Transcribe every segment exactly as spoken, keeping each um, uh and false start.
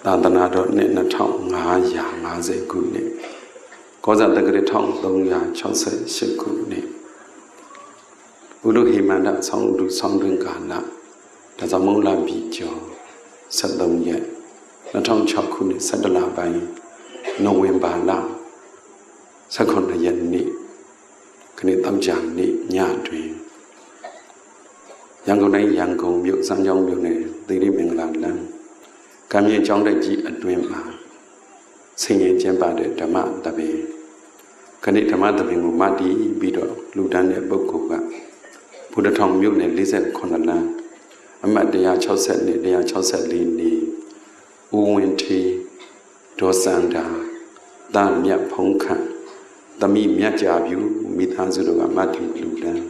သာသနာတော်နှစ်နှစ်ထောင်ငါးရာငါးဆယ်ခုနှစ်ကောဇာတက္ကရာတစ်ထောင်သုံးရာခြောက်ဆယ်ရှစ်ခုနှစ်ဘုရုဟိမန္တဆောင်းလူဆောင်းတွင်ကာလဒါကြောင့်မုံလာပြီကျော်ဆက်သုံးရက်နှစ်ထောင်ခြောက်ခုနှစ်ဆက်တလပိုင်းနိုဝင်ဘာလဆက်ခုနှစ်ရက်နေ့ခဏတောက်ကြနေ့ညတွင်ရန်ကုန်တိုင်းရန်ကုန်မြို့စမ်းချောင်းမြို့နယ်သီရိမင်္ဂလာလမ်းကံမြေကျောင်းတိုက်ကြီးအတွင်းမှာဆင်ရင်ကျင်းပတဲ့ဓမ္မတပင်ခဏဓမ္မတပင်ကိုမတည်ပြီးတော့လူတန်းတဲ့ပုဂ္ဂိုလ်ကဘုဒ္ဓထောင်မြို့နယ်၄ခုလမ်းအမှတ်၁၆၀နဲ့၁၆၄နေဦးဝင်းထေဒေါ်စန္ဒာတာမြတ်ဖုံးခန့်သမီးမြတ်ကြာပြူမိသားစုတို့ကမတည်လူတန်း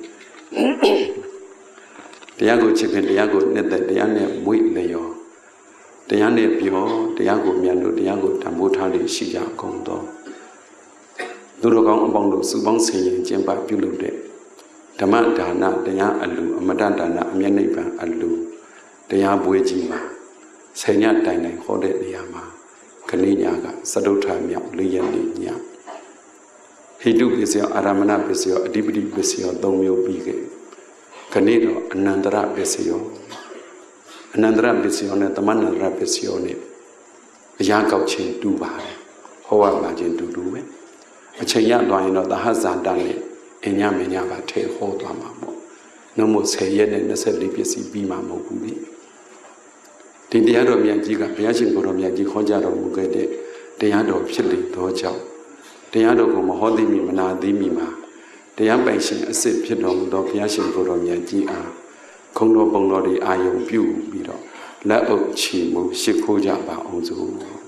တရားကိုချစ်ခင်တရားကိုနှစ်သက်တရားနဲ့မွေ့လျော်တရားနဲ့ပြောတရားကိုမြတ်လို့တရားကိုတန်ဖိုးထားလို့ရှိကြကုန်တော့သူတို့ကောင်းအပေါင်းတို့စုပေါင်းဆင်ရင်ကျင့်ပပြုလုပ်တဲ့ဓမ္မဒါနတရားအလူအမတဒါနအမျက်နှိပ်ပံအလူတရားပွဲကြီးမှာဆယ်ညတိုင်တိုင်ဟောတဲ့နေရာမှာခဏညကစတုထမြောက်လေးရက်နေ့ညဟိတုပစ္စယအာရမဏပစ္စယအဓိပတိပစ္စယသုံးမျိုးပြီးခဲ့ခဏတော့အနန္တရပစ္စယအနန္တရပစ္စယနဲ့သမဏန္တရပစ္စယနဲ့အရာကောက်ချင်းတူပါတယ်ဟောရပါချင်းတူတူပဲအချိန်ရသွားရင်တော့သဟဇာတနဲ့အညမညပါထဲဟောသွားမှာပေါ့နှုတ်မို့ဆယ်ရက်နဲ့၂၄ပစ္စည်းပြီးမှာမဟုတ်ဘူးလေဒီတရားတော်မြတ်ကြီးကဘုရားရှင်ကိုယ်တော်မြတ်ကြီးခေါ်ကြတော်မူခဲ့တဲ့တရားတော်ဖြစ်လေသောကြောင့်တရားတော်ကိုမဟောသိမိမနာသိမိမှာတရားပိုင်ရှင်အစစ်ဖြစ်တော်မူသောဘုရားရှင်ကိုယ်တော်မြတ်ကြီးအားခုံတော်ပုံတော်တွေအာယုံပြုပြီးတော့လက်အုပ်ချီမှုရှ िख ိုးကြပါအောင်စို့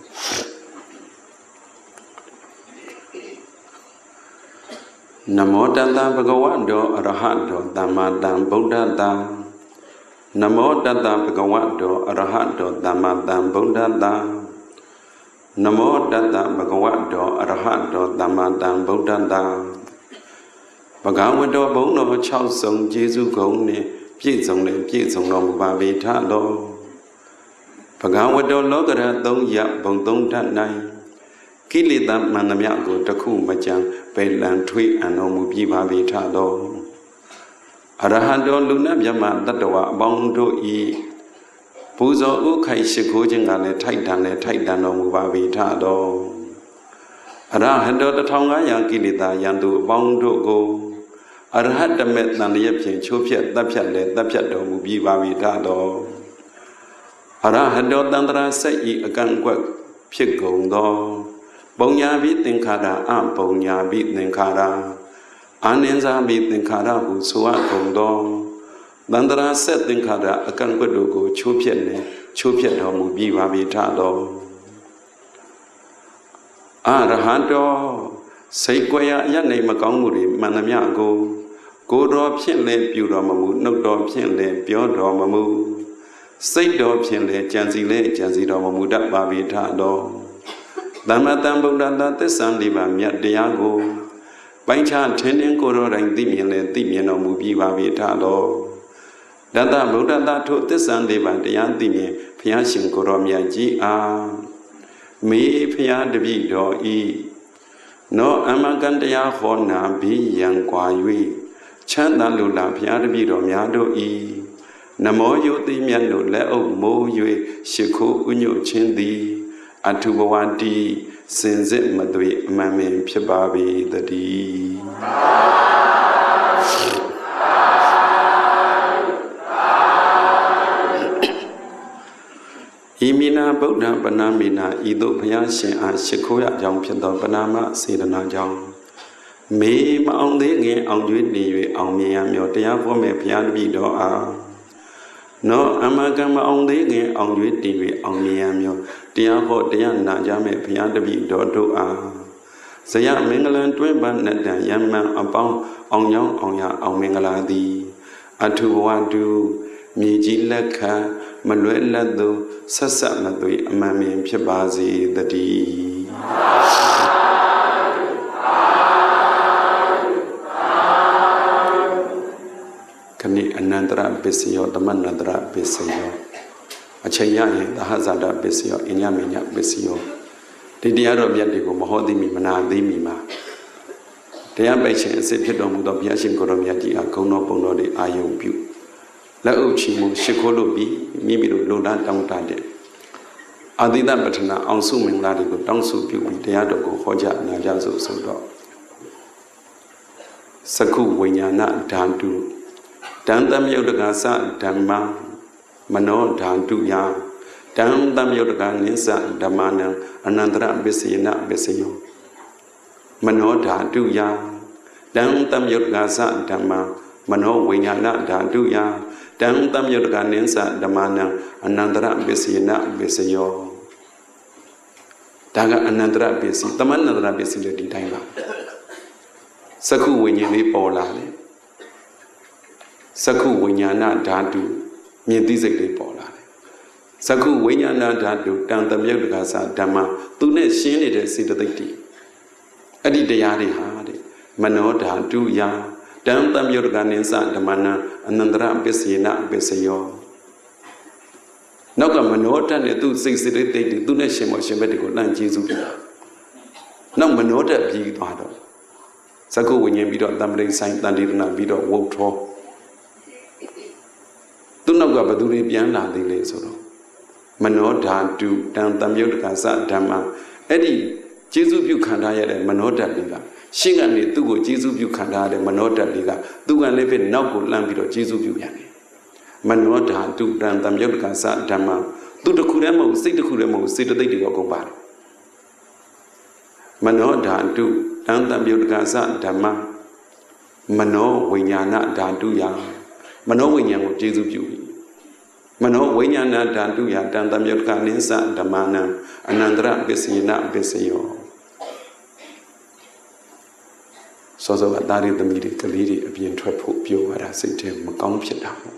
နမောတတ္တဗဂဝတောအရဟတောသမ္မာတံဗုဒ္ဓတံနမောတတ္တဗဂဝတောအရဟတောသမ္မာတံဗုဒ္ဓတံနမောတတ္တဗဂဝတောအရဟတောသမ္မာတံဗုဒ္ဓတံဘဂဝတောဘုံတော်၆စုံကျေးဇူးကုန်နှင့်ပြည့်စုံတဲ့ပြည့်စုံတော်မူပါပေထလောဘဂဝတောလောကရသုံးရဘုံသုံးထ၌ကိလေသာမှန်သမျှကိုတခုမကြံပယ်လံထွေးအံတော်မူပြပါပေထလောအရဟံတော်လူနာမြတ်မတတ္တဝအပေါင်းတို့ဤပူဇော်ဥခိုင်ရှိခိုးခြင်းကလည်းထိုက်တန်လည်းထိုက်တန်တော်မူပါပေထလောအရဟံတော်တစ်ထောင်ငါးရာကိလေသာယံသူအပေါင်းတို့ကိုအရဟတမေတန်လျက်ဖြင့်ချိုးဖြက်တပ်ဖြတ်လည်းတပ်ဖြတ်တော်မူပြီးပါပြီသာတော်အရဟတောတန္တရာစိတ်ဤအကန့်အကွက်ဖြစ်ကုန်သောပုံညာပိသင်္ခါရအပုံညာပိသင်္ခါရအာနိဇာပိသင်္ခါရဟုဆိုအပ်ကုန်သောတန္တရာဆက်သင်္ခါရအကန့်အကွက်တို့ကိုချိုးဖြက်နေချိုးဖြက်တော်မူပြီးပါပြီသာတော်အရဟတောစိတ်ကြွယ်အရနေမကောင်းမှုတွေမှန်သမျှကိုကိုယ်တော်ဖြင့်လည်းပြုတော်မမူနှုတ်တော်ဖြင့်လည်းပြောတော်မမူစိတ်တော်ဖြင့်လည်းကြံစီလည်းကြံစီတော်မမူတတ်ပါပေထတော်သမ္မာတံဗုဒ္ဓတသစ္စာလေးပါးမြတ်တရားကိုပိုင်းခြားထင်းထင်းကိုယ်တော်တိုင်သိမြင်လည်းသိမြင်တော်မူပြီးပါပေထတော်တတဗုဒ္ဓတထိုသစ္စာလေးပါးတရားသိမြင်ဘုရားရှင်ကိုယ်တော်မြတ်ကြီးအားမေဘုရားတပည့်တော်ဤနောအမကံတရားဟောနာပြီးရန်ကွာ၍ချမ်းသာလူလာဘုရားတပည့်တော်များတို့ဤနမောယုတိမြတ်တို့လက်အုပ်မိုး၍ရှ िख ိုးဥညွတ်ခြင်းသည်အထုဘဝတိစင်စစ်မသွေအမှန်ပင်ဖြစ်ပါပေတည်းဤမိနာဗုဒ္ဓပနာမိနာဤသို့ဘုရားရှင်အားရှ िख ိုးရကြောင်းဖြစ်သောပနာမစေတနာကြောင့်မေမအောင်သေးခင်အောင်ကျွေးနေ၍အောင်မြင်ရမြောတရားဟောမဲ့ဘုရားတပည့်တော်အားနောအမကံမအောင်သေးခင်အောင်ကျွေးတည်၍အောင်မြင်ရမြောတရားဟောတရားနာကြမဲ့ဘုရားတပည့်တော်တို့အားဇယမင်္ဂလံတွဲပန်းနတ္တယမံအပေါင်းအောင်ကြောင်းအောင်ရအောင်မင်္ဂလာသည်အထုဘဝတုမြေကြီးလက်ခံမလွဲလက်သူဆက်ဆက်မသွေအမှန်ပင်ဖြစ်ပါစေတည်းခဏအနန္တရပစ္စယောသမဏန္တရပစ္စယောအချိန်ရရင်သဟဇာတပစ္စယောအညမညပစ္စယောဒီတရားတော်မြတ်တွေကိုမဟောသိမိမနာသိမိမှာတရားပိုက်ခြင်းအစစ်ဖြစ်တော်မူသောဘုရားရှင်ကိုရောမြတ်ကြီးအားဂုဏ်တော်ပုံတော်တွေအာယုံပြုလက်အုပ်ချီမှုရှိခိုးလို့ပြီးမိမိတို့လုံလန်းတောင်းတတဲ့အာသီတပဋ္ဌနာအောင်စုမင်္ဂလာတွေကိုတောင်းစုပြုပြီးတရားတော်ကိုဟောကြားနာကြားဆိုဆိုတော့စကုဝိညာဏဓာတုတန်တမယုတ်တကသဓမ္မမနောဓာတုယတန်တမယုတ်တကနိစ္စဓမ္မနံအနန္တရပစ္စယနာပစ္စယောမနောဓာတုယတန်တမယုတ်တကသဓမ္မမနောဝိညာဏဓာတုယတန်တမယုတ်တကနိစ္စဓမ္မနံအနန္တရပစ္စယနာပစ္စယောဒါကအနန္တရပစ္စည်းတမန္တရပစ္စည်းလည်းဒီတိုင်းပါစကုဝိညာဉ်လေးပေါ်လာတယ်စကုဝိညာဏဓာတုမြင်သိစိတ်လေးပေါ်လာတယ်စကုဝိညာဏဓာတုတန်တမြုပ်တကသဓမ္မသူနဲ့ရှင်းနေတဲ့စေတသိက်တွေအဲ့ဒီတရားတွေဟာတဲ့မနောဓာတုယတန်တမြုပ်တကနိစ္စဓမ္မနံအနန္တရပစ္စယေနပစ္စယောနောက်ကမနောဓာတ်နဲ့သူစိတ်စေတသိက်တွေသူနဲ့ရှင်မောရှင်ဘက်တွေကိုလန့်ကျေးဇူးပြုတာနောက်မနောဓာတ်ပြီးသွားတော့စကုဝိညာဉ်ပြီးတော့တမ္ပရိဆိုင်တန်တိရဏပြီးတော့ဝုတ်ထောသူနောက်ကဘသူတွေပြန်လာသေးလေဆိုတော့မနောဓာတုတံတံမြုပ်တကသဓမ္မအဲ့ဒီကျေးဇူးပြုခံထားရတဲ့မနောဓာတ်တွေကရှင်းကနေသူ့ကိုကျေးဇူးပြုခံထားရတဲ့မနောဓာတ်တွေကသူကလည်းဖြစ်နောက်ကိုလှမ်းပြီးတော့ကျေးဇူးပြုရတယ်မနောဓာတုတံတံမြုပ်တကသဓမ္မသူတစ်ခုတည်းမဟုတ်စိတ်တစ်ခုတည်းမဟုတ်စေတသိက်တွေအကုန်ပါတယ်မနောဓာတုတန်တံပြုတ်တကသဓမ္မမနောဝိညာဏဓာတုယမနောဝိညာဉ်ကိုကျေစုပြုပြီမနောဝိညာဏဓာတုယတန်တံပြုတ်တကနိစ္စဓမ္မနံအနန္တရပစ္စယေနပစ္စယောစောစောကတာရီသမီးတွေကလေးတွေအပြင်ထွက်ဖို့ပြောရတာစိတ်ထဲမကောင်းဖြစ်တာပေါ့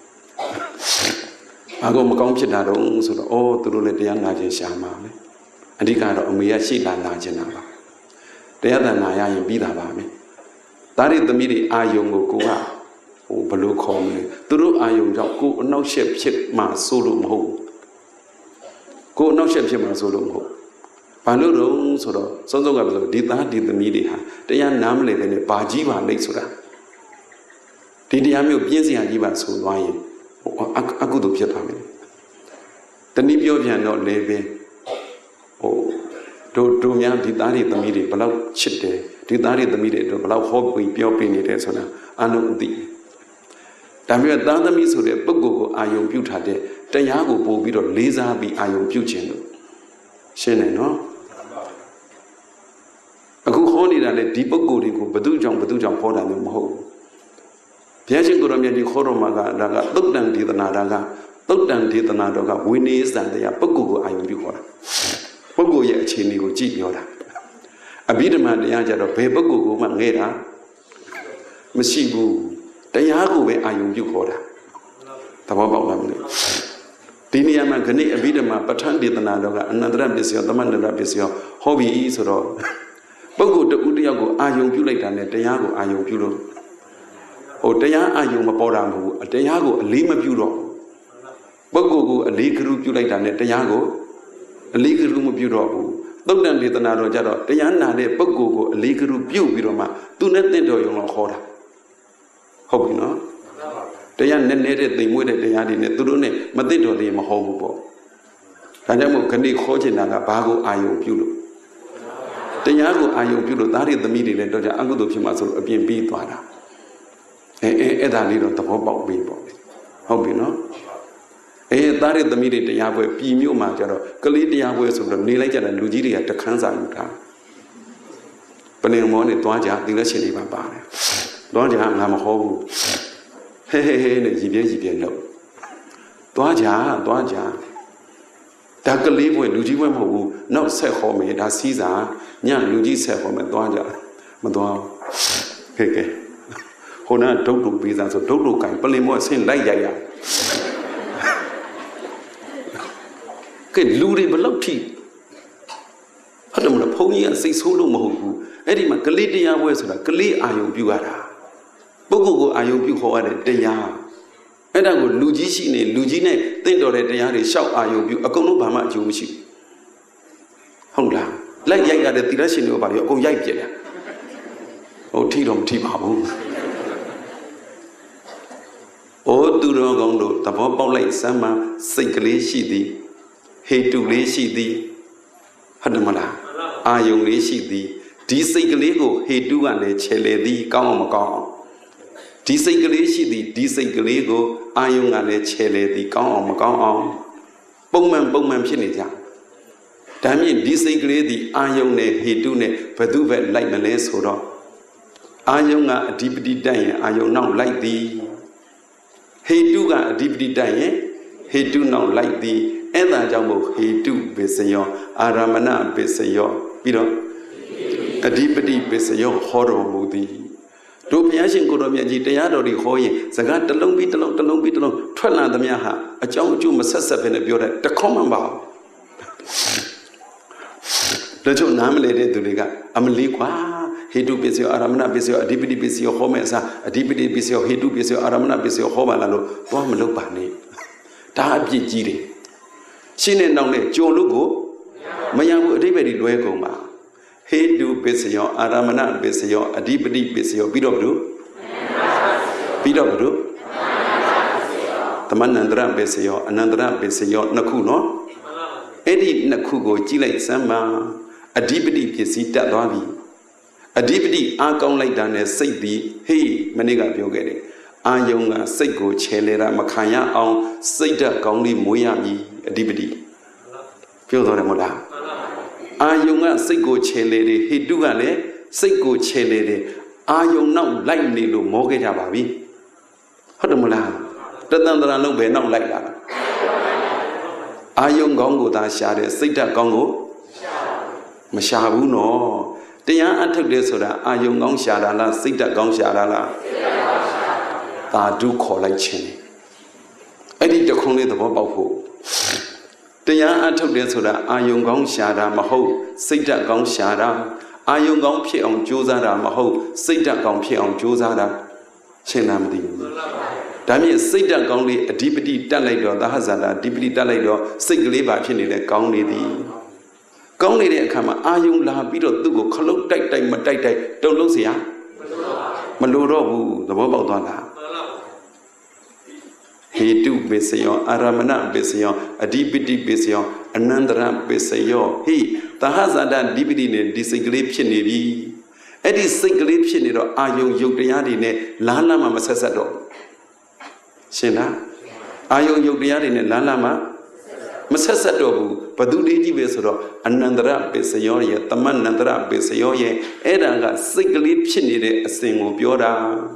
ဘာကိုမကောင်းဖြစ်တာတော့ဆိုတော့အော်သူတို့လည်းတရားနာခြင်းရှာမှာလေအဓိကတော့အမေရရှိလာနာခြင်းတာပါတရားတဏ္ဍာရရင်ပြီးတာပါမယ်ဒါရီသမီးတွေအာယုံကိုကိုကဟိုဘလို့ခေါ်မလဲသူတို့အာယုံကြောင့်ကိုအနောက်ရှက်ဖြစ်မှဆိုလို့မဟုတ်ကိုအနောက်ရှက်ဖြစ်မှဆိုလို့မဟုတ်ဘာလို့တော့ဆိုတော့စောစောကပြောဒီသားဒီသမီးတွေဟာတရားနားမလည်ပဲနဲ့ဘာကြီးပါလိမ့်ဆိုတာဒီတရားမျိုးပြင်းစရာကြီးပါဆိုသွားရင်ဟိုအကုသိုလ်ဖြစ်သွားမယ်တနည်းပြောပြန်တော့လေပဲဟိုတို့တို့များဒီသားတွေသမီးတွေဘလောက်ချစ်တယ်ဒီသားတွေသမီးတွေတို့ဘလောက်ဟောပြီးပြောပြနေတယ်ဆိုတာအလုံးအသိဒါမျိုးသားသမီးဆိုတဲ့ပုဂ္ဂိုလ်ကိုအာယုံပြုထားတဲ့တရားကိုပို့ပြီးတော့လေးစားပြီးအာယုံပြုခြင်းလို့ရှင်းတယ်နော်အခုဟောနေတာလေဒီပုဂ္ဂိုလ်တွေကိုဘသူကြောင့်ဘသူကြောင့်ဟောတာမျိုးမဟုတ်ဘူးဘုရားရှင်ကိုရောမြတ်ဒီခေါ်တော်မှာကဒါကသုတ်တန်ဒေသနာဒါကသုတ်တန်ဒေသနာတော်ကဝိနည်းစံတရားပုဂ္ဂိုလ်ကိုအာယုံပြုခေါ်တာပုဂ္ဂိုလ်ရဲ့အခြေအနေကိုကြည့်ပြောတာအဘိဓမ္မာတရားကြတော့ဘယ်ပုဂ္ဂိုလ်ကိုမှငဲ့တာမရှိဘူးတရားကိုပဲအာယုံပြုခေါ်တာသဘောပေါက်လားမလဲဒီနေရာမှာခဏအဘိဓမ္မာပဋ္ဌာန်းဒေသနာတော်ကအနန္တရပစ္စယောသမန္တရပစ္စယောဟောပြီဆိုတော့ပုဂ္ဂိုလ်တဦးတယောက်ကိုအာယုံပြုလိုက်တာနဲ့တရားကိုအာယုံပြုလို့ဟိုတရားအာယုံမပေါ်တာမဟုတ်ဘူးတရားကိုအလေးမပြုတော့ပုဂ္ဂိုလ်ကိုအလေးကရုပြုလိုက်တာနဲ့တရားကိုအလေးကရုမပြုတော့ဘူးသုတ်တန်ဒေသနာတော်ကြတော့တရားနာတဲ့ပုဂ္ဂိုလ်ကိုအလေးကရုပြုပြီးတော့မှသူနဲ့တင့်တော်ရုံတော့ခေါ်တာဟုတ်ပြီနော်တရားနဲ့နေတဲ့သိမ်မွေးတဲ့တရားတွေနဲ့သူတို့နဲ့မတင့်တော်သေးမဟုတ်ဘူးပေါ့ဒါကြောင့်မို့ခဏခေါ်ချင်တာကဘာကိုအာယုံပြုလို့တရားကိုအာယုံပြုလို့သားတွေသမီးတွေလည်းတော့ကြအကုသိုလ်ဖြစ်မှဆိုလို့အပြင်ပြီးသွားတာအဲအဲအဲ့ဒါလေးတော့သဘောပေါက်ပြီပေါ့ဟုတ်ပြီနော်အဲသားတွေသမီးတွေတရားပွဲပြည်မြို့မှာကျတော့ကလေးတရားပွဲဆိုတော့နေလိုက်ကြတဲ့လူကြီးတွေကတခန်းစာယူထားပလင်မောနဲ့တွားကြသီလရှင်တွေပါပါတယ်တွားကြငါမဟောဘူးဟဲဟဲဟဲနဲ့ရည်ပြဲရည်ပြဲလို့တွားကြတွားကြဒါကလေးပွဲလူကြီးပွဲမဟုတ်ဘူးနောက်ဆက်ဟောမယ်ဒါစီးစာညလူကြီးဆက်ဟောမယ်တွားကြမတွားကဲကဲဟိုနာဒုတ်တို့ပေးစားဆိုဒုတ်တို့ကင်ပလင်မောအဆင်းလိုက်ရိုက်ရကဲလူတွေဘလောက်ထိဟုတ်တယ်မလားဘုန်းကြီးကစိတ်ဆိုးလို့မဟုတ်ဘူးအဲ့ဒီမှာကလေးတရားပွဲဆိုတာကလေးအာယုံပြုရတာပုဂ္ဂိုလ်ကိုအာယုံပြုခေါ်ရတဲ့တရားအဲ့ဒါကိုလူကြီးရှိနေလူကြီးနဲ့တင့်တော်တဲ့တရားတွေရှောက်အာယုံပြုအကုန်လုံးဘာမှအကျိုးမရှိဟုတ်လားလက်ရိုက်ရတဲ့တိရရှင်တွေကဘာလို့အကုန်ရိုက်ပြတယ်ဟုတ်ထိတော့မထိပါဘူးအိုးသူတော်ကောင်းတို့သဘောပေါက်လိုက်စမ်းမှစိတ်ကလေးရှိသည်ဟေတုလေးရှိသည်ဟုတ်တယ်မလားအာယုံလေးရှိသည်ဒီစိတ်ကလေးကိုဟေတုကလည်းခြေလေသည်ကောင်းအောင်မကောင်းအောင်ဒီစိတ်ကလေးရှိသည်ဒီစိတ်ကလေးကိုအာယုံကလည်းခြေလေသည်ကောင်းအောင်မကောင်းအောင်ပုံမှန်ပုံမှန်ဖြစ်နေကြဒါမြင့်ဒီစိတ်ကလေးသည်အာယုံနဲ့ဟေတုနဲ့ဘယ်သူပဲလိုက်မလဲဆိုတော့အာယုံကအဓိပတိတိုက်ရင်အာယုံနောက်လိုက်သည်ဟေတုကအဓိပတိတိုက်ရင်ဟေတုနောက်လိုက်သည်အဲ့ဒါကြောင့်မို့ဟေတုပစ္စယောအာရမဏပစ္စယောပြီးတော့အဓိပတိပစ္စယောဟောတော်မူသည်တို့ဘုရားရှင်ကိုတော်မြတ်ကြီးတရားတော်တွေဟောရင်စကားတစ်လုံးပြီးတစ်လုံးတစ်လုံးပြီးတစ်လုံးထွက်လာသမျှဟာအကြောင်းအကျိုးမဆက်ဆက်ပဲနဲ့ပြောတဲ့တခေါမှမပါဘူးတို့နားမလဲတဲ့သူတွေကအမလေးကွာဟေတုပစ္စယောအာရမဏပစ္စယောအဓိပတိပစ္စယောဟောမဲ့အစားအဓိပတိပစ္စယောဟေတုပစ္စယောအာရမဏပစ္စယောဟောပါလားလို့သွားမလုပ်ပါနဲ့ဒါအပြစ်ကြီးတယ်ရှင်းတဲ့နောက်နဲ့ကြုံလို့ကိုမရဘူးအဓိပ္ပာယ်တွေလွဲကုန်ပါဟေတုပစ္စယောအာရမဏပစ္စယောအဓိပတိပစ္စယောပြီးတော့ဘုပြီးတော့ဘုသမဏန္တရပစ္စယောအနန္တရပစ္စယောနှစ်ခုနော်အဲ့ဒီနှစ်ခုကိုကြည့်လိုက်စမ်းပါအဓိပတိပစ္စည်းတက်သွားပြီအဓိပတိအာကောင်းလိုက်တာနဲ့စိတ်သည်ဟေးမနေ့ကပြောခဲ့တယ်အာယုံကစိတ်ကိုခြေလေတာမခံရအောင်စိတ်ဓာတ်ကောင်းလေးမွေးရမည်အဓိပတိပြောတော်တယ်မဟုတ်လားအာယုံကစိတ်ကိုခြေလေတယ်ဟေတုကလည်းစိတ်ကိုခြေလေတယ်အာယုံနောက်လိုက်နေလို့မောခဲ့ကြပါပြီဟုတ်တယ်မလားတသန္တရာလုံးပဲနောက်လိုက်လာအာယုံကောင်းကိုသာရှာတယ်စိတ်ဓာတ်ကောင်းကိုမရှာဘူးနော်တရားအထုတ်တယ်ဆိုတာအာယုံကောင်းရှာတာလားစိတ်ဓာတ်ကောင်းရှာတာလားသာဓုခေါ်လိုက်ခြင်းအဲ့ဒီတခုံးလေးသဘောပေါက်ဖို့တရားအထုတ်တယ်ဆိုတာအာယုံကောင်းရှာတာမဟုတ်စိတ်ဓာတ်ကောင်းရှာတာအာယုံကောင်းဖြစ်အောင်ကြိုးစားတာမဟုတ်စိတ်ဓာတ်ကောင်းဖြစ်အောင်ကြိုးစားတာရှင်းလားမသိဘူးဒါမြင့်စိတ်ဓာတ်ကောင်းလေးအဓိပတိတက်လိုက်တော့သဟဇာတာအဓိပတိတက်လိုက်တော့စိတ်ကလေးပါဖြစ်နေလဲကောင်းနေသည်ကောင်းနေတဲ့အခါမှာအာယုံလာပြီးတော့သူ့ကိုခလုတ်တိုက်တိုက်မတိုက်တိုက်တုံလုံးเสียမလိုတော့ဘူးသဘောပေါက်သွားလားဟေတုပစ္စယောအာရမဏပစ္စယောအဓိပတိပစ္စယောအနန္တရပစ္စယောဟိသဟဇာတအဓိပတိနဲ့ဒီစိတ်ကလေးဖြစ်နေပြီအဲ့ဒီစိတ်ကလေးဖြစ်နေတော့အာယုံယုတ်တရားတွေနဲ့လားလားမှမဆက်ဆက်တော့ရှင်းလားအာယုံယုတ်တရားတွေနဲ့လားလားမှမဆက်ဆက်တော့ဘူးဘသူလေးကြီးပဲဆိုတော့အနန္တရပစ္စယောရဲ့တမန်နန္တရပစ္စယောရဲ့အဲ့ဒါကစိတ်ကလေးဖြစ်နေတဲ့အစဉ်ကိုပြောတာ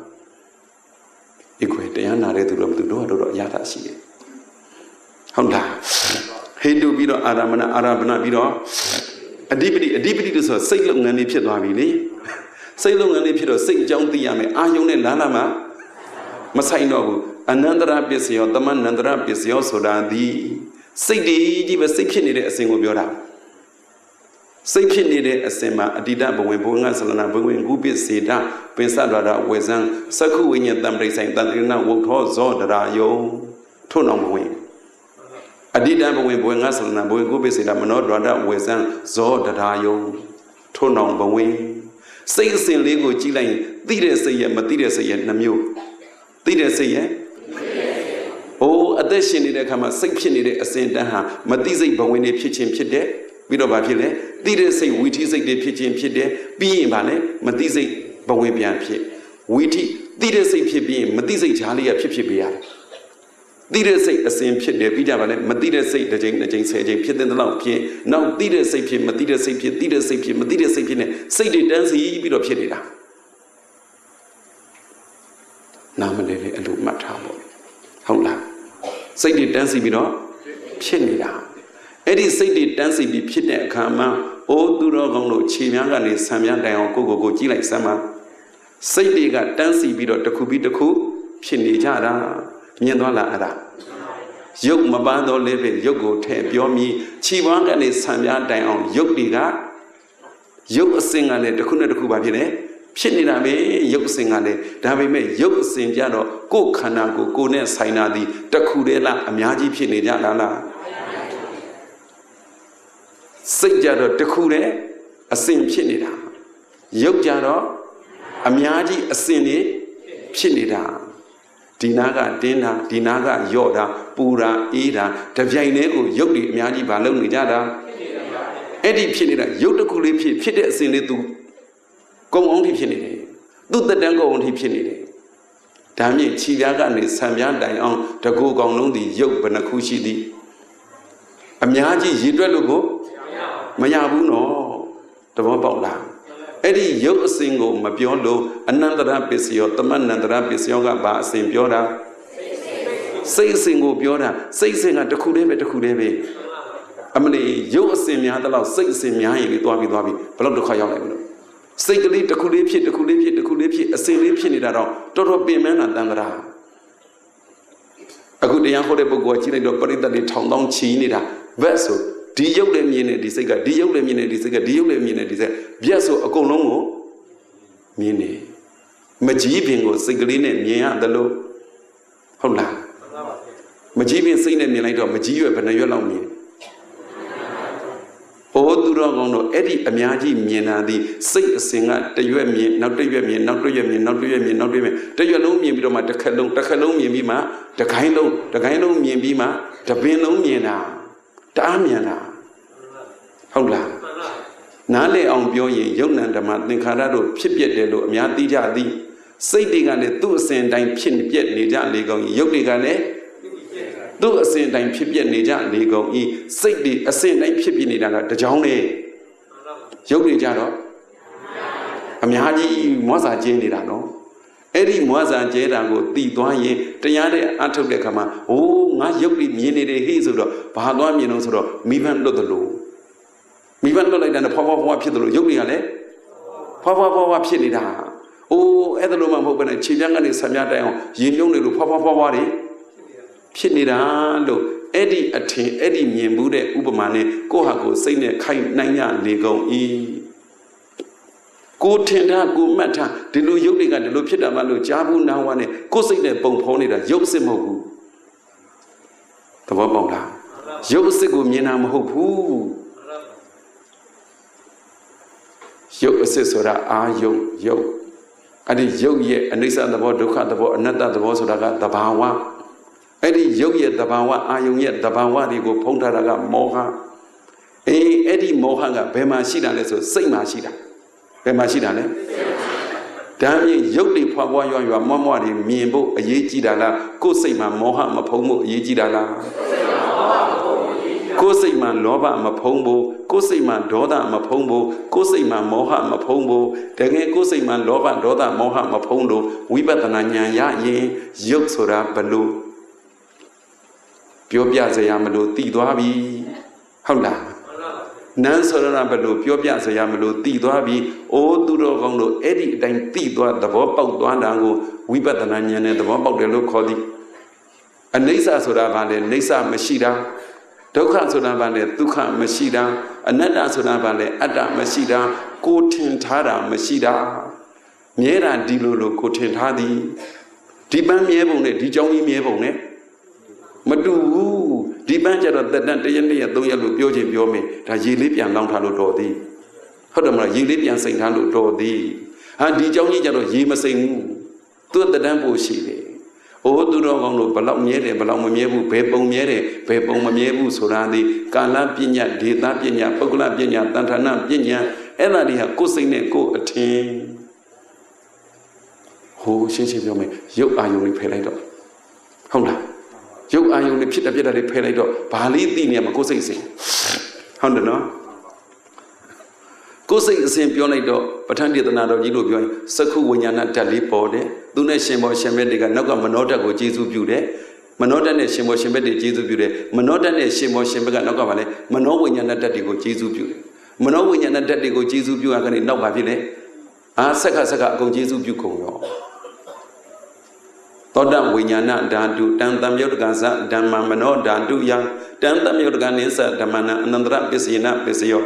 ဒီခွေတရားနာတဲ့သူတို့ဘသူတို့တော့အရသာရှိတယ်ဟုတ်လားဟေတုပြီးတော့အာရမဏအာရမဏပြီးတော့အဓိပတိအဓိပတိလို့ဆိုစိတ်လုပ်ငန်းလေးဖြစ်သွားပြီလေစိတ်လုပ်ငန်းလေးဖြစ်တော့စိတ်အကြောင်းသိရမယ်အာယုံနဲ့လားလားမှမဆိုင်တော့ဘူးအနန္တရပစ္စယောတမန်နန္တရပစ္စယောဆိုတာဒီစိတ်တည်ကြီးပဲစိတ်ဖြစ်နေတဲ့အစဉ်ကိုပြောတာစိတ်ဖြစ်နေတဲ့အစဉ်မှာအတ္တဘဝင်ဘုံငါဆလနာဘဝင်ဂုပစ္စေတပင်စဒရဝေဇံသက္ခုဝိညာတံပရိဆိုင်တန်တရဏဝုထောဇောဒရာယုံထို့နောင်ဘဝင်အတ္တဘဝင်ဘဝင်ငါဆလနာဘဝင်ဂုပစ္စေတမနောဒရဝေဇံဇောဒရာယုံထို့နောင်ဘဝင်စိတ်အစဉ်လေးကိုကြည့်လိုက်ရင်သိတဲ့စိတ်ရဲ့မသိတဲ့စိတ်ရဲ့နှမျိုးသိတဲ့စိတ်ရဲ့အိုးအသက်ရှင်နေတဲ့အခါမှာစိတ်ဖြစ်နေတဲ့အစဉ်တန်းဟာမသိစိတ်ဘဝင်နေဖြစ်ခြင်းဖြစ်တဲ့ပြီးတော့ဗာဖြစ်လဲသိတဲ့စိတ်ဝိထိစိတ်တွေဖြစ်ခြင်းဖြစ်တယ်ပြီးရင်ဗာလဲမသိစိတ်ဘဝင်ပြန်ဖြစ်ဝိထိသိတဲ့စိတ်ဖြစ်ပြီးရင်မသိစိတ်ဈာလေးရဖြစ်ဖြစ်ပေးရတယ်သိတဲ့စိတ်အစဉ်ဖြစ်တယ်ပြီးကြပါလဲမသိတဲ့စိတ်တစ်ချိန်တစ်ချိန်ဆယ်ချိန်ဖြစ်တဲ့လောက်ဖြစ်နောက်သိတဲ့စိတ်ဖြစ်မသိတဲ့စိတ်ဖြစ်သိတဲ့စိတ်ဖြစ်မသိတဲ့စိတ်ဖြစ်နေစိတ်တွေတန်းစီပြီးတော့ဖြစ်နေတာနာမလေးလေးအလိုမှတ်ထားပေါ့ဟုတ်လားစိတ်တွေတန်းစီပြီးတော့ဖြစ်နေတာအဲ့ဒီစိတ်တွေတန်းစီပြီးဖြစ်တဲ့အခါမှာအိုးသူတော်ကောင်းတို့ခြေများကနေဆံများတိုင်အောင်ကိုကိုကိုကြည့်လိုက်စမ်းပါစိတ်တွေကတန်းစီပြီးတော့တစ်ခုပြီးတစ်ခုဖြစ်နေကြတာမြင်သွားလားအဲ့ဒါရုပ်မပန်းတော့လည်းပဲရုပ်ကိုထည့်ပြောမိခြေပွားကနေဆံများတိုင်အောင်ရုပ်တွေကရုပ်အစဉ်ကလည်းတစ်ခုနဲ့တစ်ခုပါဖြစ်နေဖြစ်နေတာပဲရုပ်အစဉ်ကလည်းဒါပေမဲ့ရုပ်အစဉ်ကြတော့ကိုခန္ဓာကိုကိုနဲ့ဆိုင်တာဒီတခုတည်းလားအများကြီးဖြစ်နေကြလားလားစိတ်ကြတော့တခုတည်းအစဉ်ဖြစ်နေတာရုပ်ကြတော့အများကြီးအစဉ်နေဖြစ်နေတာဒီနာကတင်းတာဒီနာကယော့တာပူတာအေးတာတပြိုင်တည်းကိုရုပ်တွေအများကြီးဘာလုပ်နေကြတာအဲ့ဒီဖြစ်နေတာရုပ်တစ်ခုလေးဖြစ်ဖြစ်တဲ့အစဉ်လေးသူကုံအောင်ထိဖြစ်နေတယ်သူ့တက်တန်းကုံအောင်ထိဖြစ်နေတယ်ဒါမြင့်ခြေပြားကနေဆံပြားတိုင်အောင်တကူကောင်လုံးဒီရုပ်ဘယ်နှခုရှိသည်အများကြီးရည်တွက်လို့ကိုမရဘူးနော်သဘောပေါက်လားအဲ့ဒီရုပ်အစဉ်ကိုမပြောလို့အနန္တရပစ္စယောသမဏန္တရပစ္စယောကဘာအစဉ်ပြောတာစိတ်အစဉ်ကိုပြောတာစိတ်အစဉ်ကတစ်ခုတည်းပဲတစ်ခုတည်းပဲအမလီရုပ်အစဉ်များတော့စိတ်အစဉ်များရင်လေသွားပြီးသွားပြီးဘယ်တော့ဒုက္ခရောက်လိုက်မလို့စိတ်ကလေးတစ်ခုလေးဖြစ်တစ်ခုလေးဖြစ်တစ်ခုလေးဖြစ်အစဉ်လေးဖြစ်နေတာတော့တော်တော်ပင်ပန်းတာတန်ត្រာအခုတရားဟောတဲ့ပုဂ္ဂိုလ်ကကြည့်လိုက်တော့ပရိသတ်တွေထောင်ထောင်ချီနေတာဘက်ဆိုဒီရုပ်လည်းမြင်နေဒီစိတ်ကဒီရုပ်လည်းမြင်နေဒီစိတ်ကဒီရုပ်လည်းမြင်နေဒီစိတ်ပြက်ဆိုအကုန်လုံးကိုမြင်နေမကြီးပင်ကိုစိတ်ကလေးနဲ့မြင်ရတယ်လို့ဟုတ်လားမကြီးပင်စိတ်နဲ့မြင်လိုက်တော့မကြီးရွယ်ဘယ်နှရွက်လောက်မြင်ဟိုသူတော်ကောင်းတို့အဲ့ဒီအများကြီးမြင်တာဒီစိတ်အစဉ်ကတရွက်မြင်နောက်တရွက်မြင်နောက်တရွက်မြင်နောက်တရွက်မြင်နောက်တရွက်မြင်တရွက်လုံးမြင်ပြီးတော့မှတစ်ခက်လုံးတစ်ခက်လုံးမြင်ပြီးမှတစ်ခိုင်းလုံးတစ်ခိုင်းလုံးမြင်ပြီးမှတပင်လုံးမြင်တာတအားမြင်တာဟုတ်လားနားလည်အောင်ပြောရင်ယုတ်နံဓမ္မသင်္ခါရတို့ဖြစ်ပြတယ်လို့အများသိကြသည်စိတ်တွေကလည်းသူ့အစဉ်တိုင်းဖြစ်ပြက်နေကြလေကုန်ယုတ်တွေကလည်းသူ့အစဉ်တိုင်းဖြစ်ပြက်နေကြလေကုန်ဤစိတ်တွေအစဉ်တိုင်းဖြစ်ပြနေတာကတကြောင်လေယုတ်တွေကြတော့အများကြီးမွားစာကျင်းနေတာနော်အဲ့ဒီမွားစာကျဲတာကိုတည်သွားရင်တရားတဲ့အထုတ်တဲ့ခါမှာဟိုးငါယုတ်တွေမြင်နေတယ်ဟေ့ဆိုတော့ဘာသွားမြင်လို့ဆိုတော့မိဘလွတ်တယ်လို့မိဘလွတ်လိုက်တဲ့ဖွားဖွားဖွားဖြစ်တယ်လို့ယုတ်တွေကလည်းဖွားဖွားဖွားဖွားဖြစ်နေတာအိုးအဲ့ဒါလိုမှမဟုတ်ဘဲနဲ့ခြေပြန်းကနေဆံပြတိုင်အောင်ရင်မြုံနေလို့ဖွားဖွားဖွားဖွားတွေဖြစ်နေတာလို့အဲ့ဒီအထင်အဲ့ဒီမြင်မှုတဲ့ဥပမာနဲ့ကိုယ့်ဟာကိုယ်စိတ်နဲ့ခိုင်နိုင်ရလေကုန်ဤကိုထင်တာကိုမှတ်တာဒီလိုယုတ်တွေကဒီလိုဖြစ်တာမှလို့ကြားဘူးနားဝါနဲ့ကိုယ်စိတ်နဲ့ပုံဖော်နေတာယုတ်စစ်မဟုတ်ဘူးသဘောပေါက်လားယုတ်စစ်ကိုမြင်တာမဟုတ်ဘူးယုတ်အစစ်ဆိုတာအာယုတ်ယုတ်အဲ့ဒီယုတ်ရဲ့အနိစ္စသဘောဒုက္ခသဘောအနတ္တသဘောဆိုတာကသဘာဝအဲ့ဒီယုတ်ရဲ့သဘာဝအာယုံရဲ့သဘာဝတွေကိုဖုံးထားတာကမောဟအေးအဲ့ဒီမောဟကဘယ်မှာရှိတာလဲဆိုစိတ်မှာရှိတာဘယ်မှာရှိတာလဲဒါမြင်ရုပ်တွေဖွားဖွားရွရွမွားမွားတွေမြင်ဖို့အရေးကြီးတာလားကိုယ်စိတ်မှာမောဟမဖုံးဖို့အရေးကြီးတာလားကိုယ်စိတ်မှာလောဘမဖုံးဖို့ကိုယ်စိတ်မှာဒေါသမဖုံးဖို့ကိုယ်စိတ်မှာမောဟမဖုံးဖို့တကယ်ကိုယ်စိတ်မှာလောဘဒေါသမောဟမဖုံးလို့ဝိပဿနာဉာဏ်ရရင်ရုပ်ဆိုတာဘလို့ပြောပြစရာမလို့တည်သွားပြီဟုတ်လားနန်းဆိုရတာဘလို့ပြောပြစရာမလို့တည်သွားပြီအိုးသူတော်ကောင်းတို့အဲ့ဒီအတိုင်းတည်သွားသဘောပေါက်သွားတာကိုဝိပဿနာဉာဏ်နဲ့သဘောပေါက်တယ်လို့ခေါ်သည်အနိစ္စဆိုတာဘာလဲနိစ္စမရှိတာဒုက္ခဆိုတာဘာလဲဒုက္ခမရှိတာအနတ္တဆိုတာဘာလဲအတ္တမရှိတာကိုထင်ထားတာမရှိတာမြဲတာဒီလိုလိုကိုထင်ထားသည်ဒီပန်းမြဲပုံနဲ့ဒီကြောင်းကြီးမြဲပုံနဲ့မတူဘူးဒီပန်းကျတော့တက်တန်တရက်နှစ်ရက်သုံးရက်လို့ပြောချင်းပြောမယ်ဒါရေလေးပြန်လောင်းထားလို့တော်သည်ဟုတ်တယ်မလားရေလေးပြန်စိန်ထားလို့တော်သည်ဟာဒီကြောင်းကြီးကျတော့ရေမစိန်ဘူးသူ့တက်တန်ပို့ရှိတယ်အိုးသူတော်ကောင်းတို့ဘလောက်မြဲတယ်ဘလောက်မမြဲဘူးဘယ်ပုံမြဲတယ်ဘယ်ပုံမမြဲဘူးဆိုတာဒီကာလပညာဒေသပညာပုဂ္ဂလပညာတန်ထာဏပညာအဲ့ဒါတွေဟာကိုယ်စိတ်နဲ့ကိုယ်အထင်ဟိုရှင်းရှင်းပြောမယ်ရုပ်အာယုံလေးဖယ်လိုက်တော့ဟုတ်လားရုပ်အာယုံနဲ့ဖြစ်တဲ့ပြတာတွေဖယ်လိုက်တော့ဘာလေးသိနေမှာကိုယ်စိတ်စဉ်ဟုတ်တယ်နော်ကိုယ်စိတ်အစဉ်ပြောလိုက်တော့ပဋ္ဌာန်းဒေသနာတော်ကြီးလို့ပြောရင်စက္ခုဝိညာဏဓာတ်လေးပေါ်တယ်သူနဲ့ရှင်ဘောရှင်ဘက်တွေကနောက်ကမနောဓာတ်ကိုကျေစုပြုတယ်မနောဓာတ်နဲ့ရှင်ဘောရှင်ဘက်တွေကျေစုပြုတယ်မနောဓာတ်နဲ့ရှင်ဘောရှင်ဘက်ကနောက်ကပါလဲမနောဝိညာဏဓာတ်တွေကိုကျေစုပြုတယ်မနောဝိညာဏဓာတ်တွေကိုကျေစုပြုရကနေနောက်ပါဖြစ်လေအာဆက်ကဆက်ကအကုန်ကျေစုပြုကုန်ရောသောတဝိညာဏဓာတုတံတံယုတ်တကသဓမ္မမနောဓာတုယတံတံယုတ်တကနိစ္စဓမ္မနအနန္တရပစ္စယေနပစ္စယော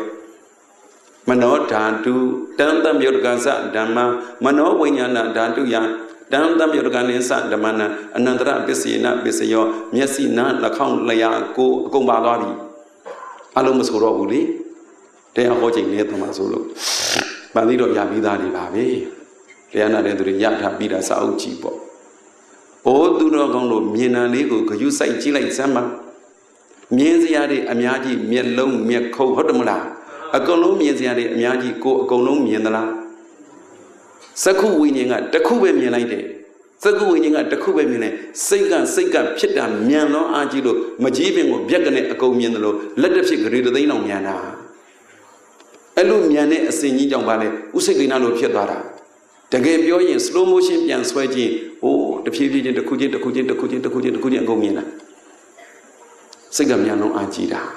မနောဓာတုတံတံယုတ်တကသဓမ္မမနောဝိညာဏဓာတုယ Down the Yogan San the Mana, another Pisina, Pisayo, Messina, the Count Laya, Go Gombalari. Alumusuro Uli, they are watching near Tomasolo. Balido Yabida di Babi, they are not into Yata Bida Sao Chipo. Oh, do not go to Miena Lego, could you say Chile Samba? Mienziadi, Amiadi, Mielong, Miako, Hotamula. A Golo Mienziadi, Amiadi, go Golo Mienala. Saku winning at the Kube Mienite. Saku winning at the Kube Miene, Sega, Sega, Pita, Miano, Agilo, Majibin or Biagane, a go Mienalo, let the figure the Dino Miana. Elu Miane, a singing young valley, Useginalo Piedara. The game yo in slow motion, Yan Swaggy, oh, the Pivi, the Kujin, the Kujin, the Kujin, the Kujin, the Kujin, go Miena. Sega Miano Agida.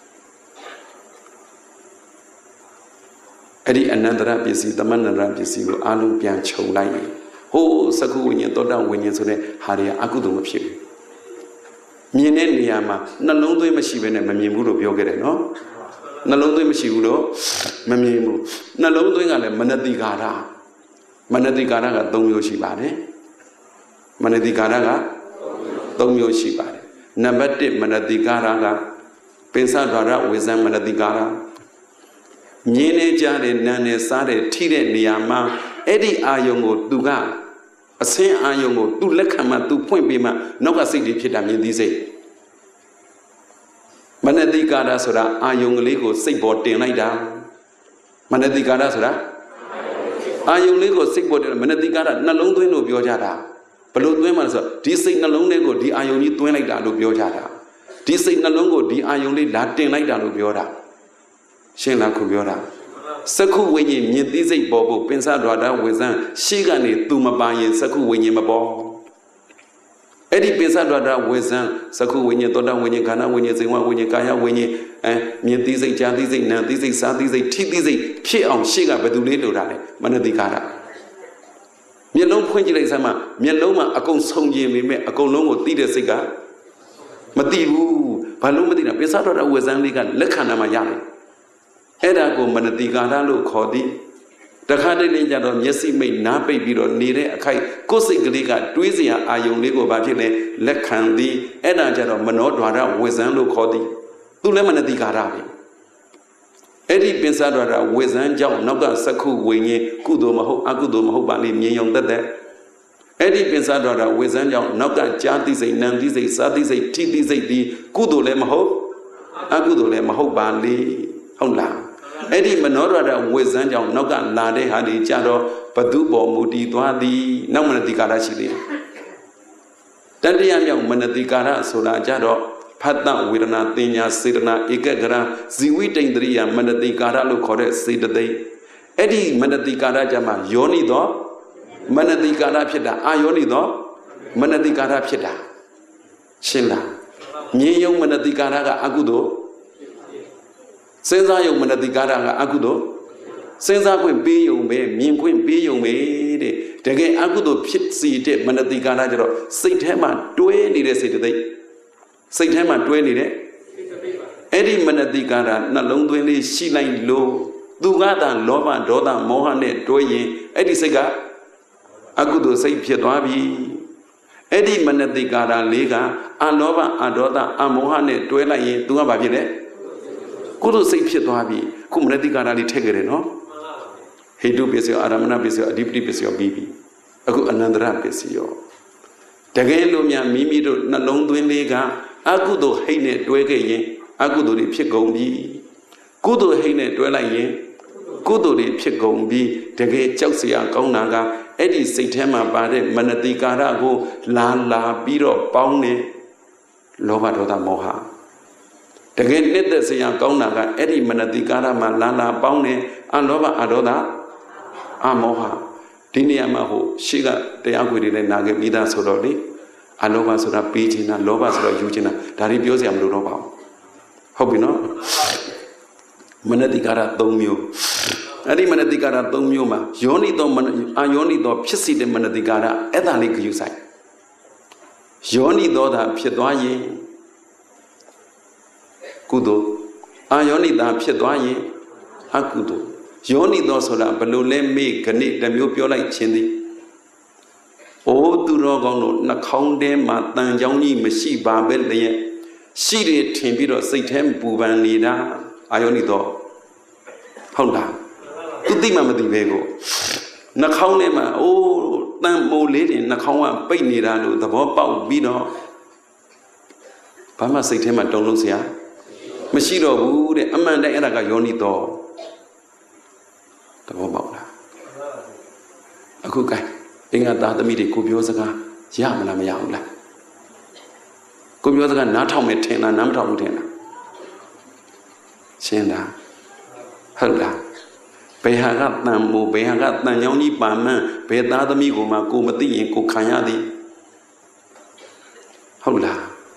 Eddie another rapisi, the man and rapisi, Alu Pian Cholai. Oh, Saku when you thought down when you said, Haria Akudum of you. Miene Niama, Nalondo Mashiven and Mamimudo Biogere, no? Nalondo Mashiudo, Mamimu, Nalondo and Manadigara. Manadigara, Domio Shibane. Manadigara, Domio Shibane. Nabate Manadigara, Pensadara with them Manadigara. Miene Jare Nane Sare Tire Niama, Eddie Ayongo Duga. A say Ayongo, do Lekama, do Point Bima, Noga City Pitamin Dise. Manadigara Sora, Ayong Lego, say boarding like down. Manadigara Sora Ayong Lego, say board, Manadigara, Nalongo no Biojada. Below Dwemas, this say Nalongo, the Ayoni twin like that, Biojada. This say Nalongo, the Ayoni Latin like that, Bioda. Shena Kubiora. Saku when you meet this a bobo, Pensadra with them, Shigani, Tumabayan, Saku when you mabo. Eddie Pensadra with them, Saku when you thought when you gana, when you say one, when you kaya, when you meet this a jam, this a now, this a sad, this a tea, this a pit on Shiga, but do little rally, Manadikara. Mielo Puenjila Sama, Mieloma, a consongi, a colongo, Tida cigar. Matibu, Palomadina, Pensadra with Zandiga, Lekana Mayani. Eda go Manadigara lo Codi. The Kadi Ninja Yesi may not be below needed a kite, Cosigriga, Twizia, Ayonigo Bajile, Lekandi, Eda Jado Manodra, Wezando Codi, Tulemanadigara. Eddie Pensadra, Wezan Jow, Noga Saku, Winnie, Kudo Maho, Agudo Maho Bali, Mion the Eddie Pensadra, Wezan Jow, Noga Jadis, a Nandis, a Sadis, a Tidis, a D, Kudo Lemaho, Agudo Lemaho Bali, Honla. Eddie Manora Wezan Jow, Noga Lade Hadi Jado, Padubo, Mudi, Dwadi, Namanadigara Shili. Dandiam Young Manadigara, Sola Jado. Pata Wirana, Tinya, Sirna, Ikagara, Ziwitandria, Manadigara, look correct, say the day. Eddie Manadigara Jama, Yoni do, Manadigara Pida, Ayoni do, Manadigara Pida. Shilla. Nyo Manadigara Agudo. Senza yo Manadigara Agudo. Senza Queen be you may, mean Queen be you may. Again, Agudo Pit see it, Manadigara, Saint Hema, twenty days a day. Say time at twenty, eh? Eddie Manadigara, Nalongwini, she line low, Dugada, Lova, Doda, Mohane, Toye, Eddie Sega, Agudo say Pietwabi, Eddie Manadigara, Lega, Alova, Adoda, Amohane, Tuela, Dugabile, Kudo say Pietwabi, Kumanadigara, take it, no? He do busy, Aramana busy, a deep busy, or baby. A good another busy. Tagalomia, Mimi, Nalongwin Lega. Agudo Hane Dwege, Agudo de Pigombi, Gudo Hane Dwelaye, Gudo de Pigombi, Tege Chelsea, Gonaga, Eddie Satema Bade, Manadigara go, La La Biro Baune, Lova Doda Moha. Tege Netta Say Gonaga, Eddie Manadigara, Malala Baune, and Lova Adoda, Amoha, Diniamaho, Shiga, the Agudi Nagamida Sodoli. Alova Sura Pijina, Lova Sura Ujina, Taribiosi am Luroba. Hobino Manadigara Domio. Adi Manadigara Domioma, Yoni Dom, Ioni do Pisi de Manadigara, Edalik Usai. Yoni Doda Piedwaye Kudo, Ioni da Piedwaye, Akudo. Yoni do Sola, Balule me, Gani, the Mupio like Chindi. O ရောကောင်းတို့နှာခေါင်းထဲမှာတန်ကြောင်းကြီးမရှိပါပဲလျက်ရှိတယ်ထင်ပြီးတော့စိတ်ထဲပူပန်နေတာအာယောနိတော့ဟုတ်လားသူသိမှမသိပဲကိုနှာခေါင်းထဲမှာအိုးတန်မိုးလေးတွေနှာခေါင်းကပိတ်နေတာလို့သဘောပေါက်ပြီးတော့ဘာမှစိတ်ထဲမှာတုံလုံးစရာမရှိတော့ဘူးတဲ့အမှန်တည်းအဲ့ဒါကယောနိတော့သဘောပေါက်လားအခုကဲအင်္ဂါသားသမီးတွေကိုပြောစကားရမလားမရဘူးလားကိုပြောစကားနားထောင်မယ်ထင်လားနားမထောင်ဘူးထင်လားရှင်းလားဟုတ်လားဘယ်ဟာကတန်မိုးဘယ်ဟာကတန်ကြောင်းကြီးပါမှန်းဘယ်သားသမီးကိုမှကိုမသိရင်ကိုခံရသည်ဟုတ်လား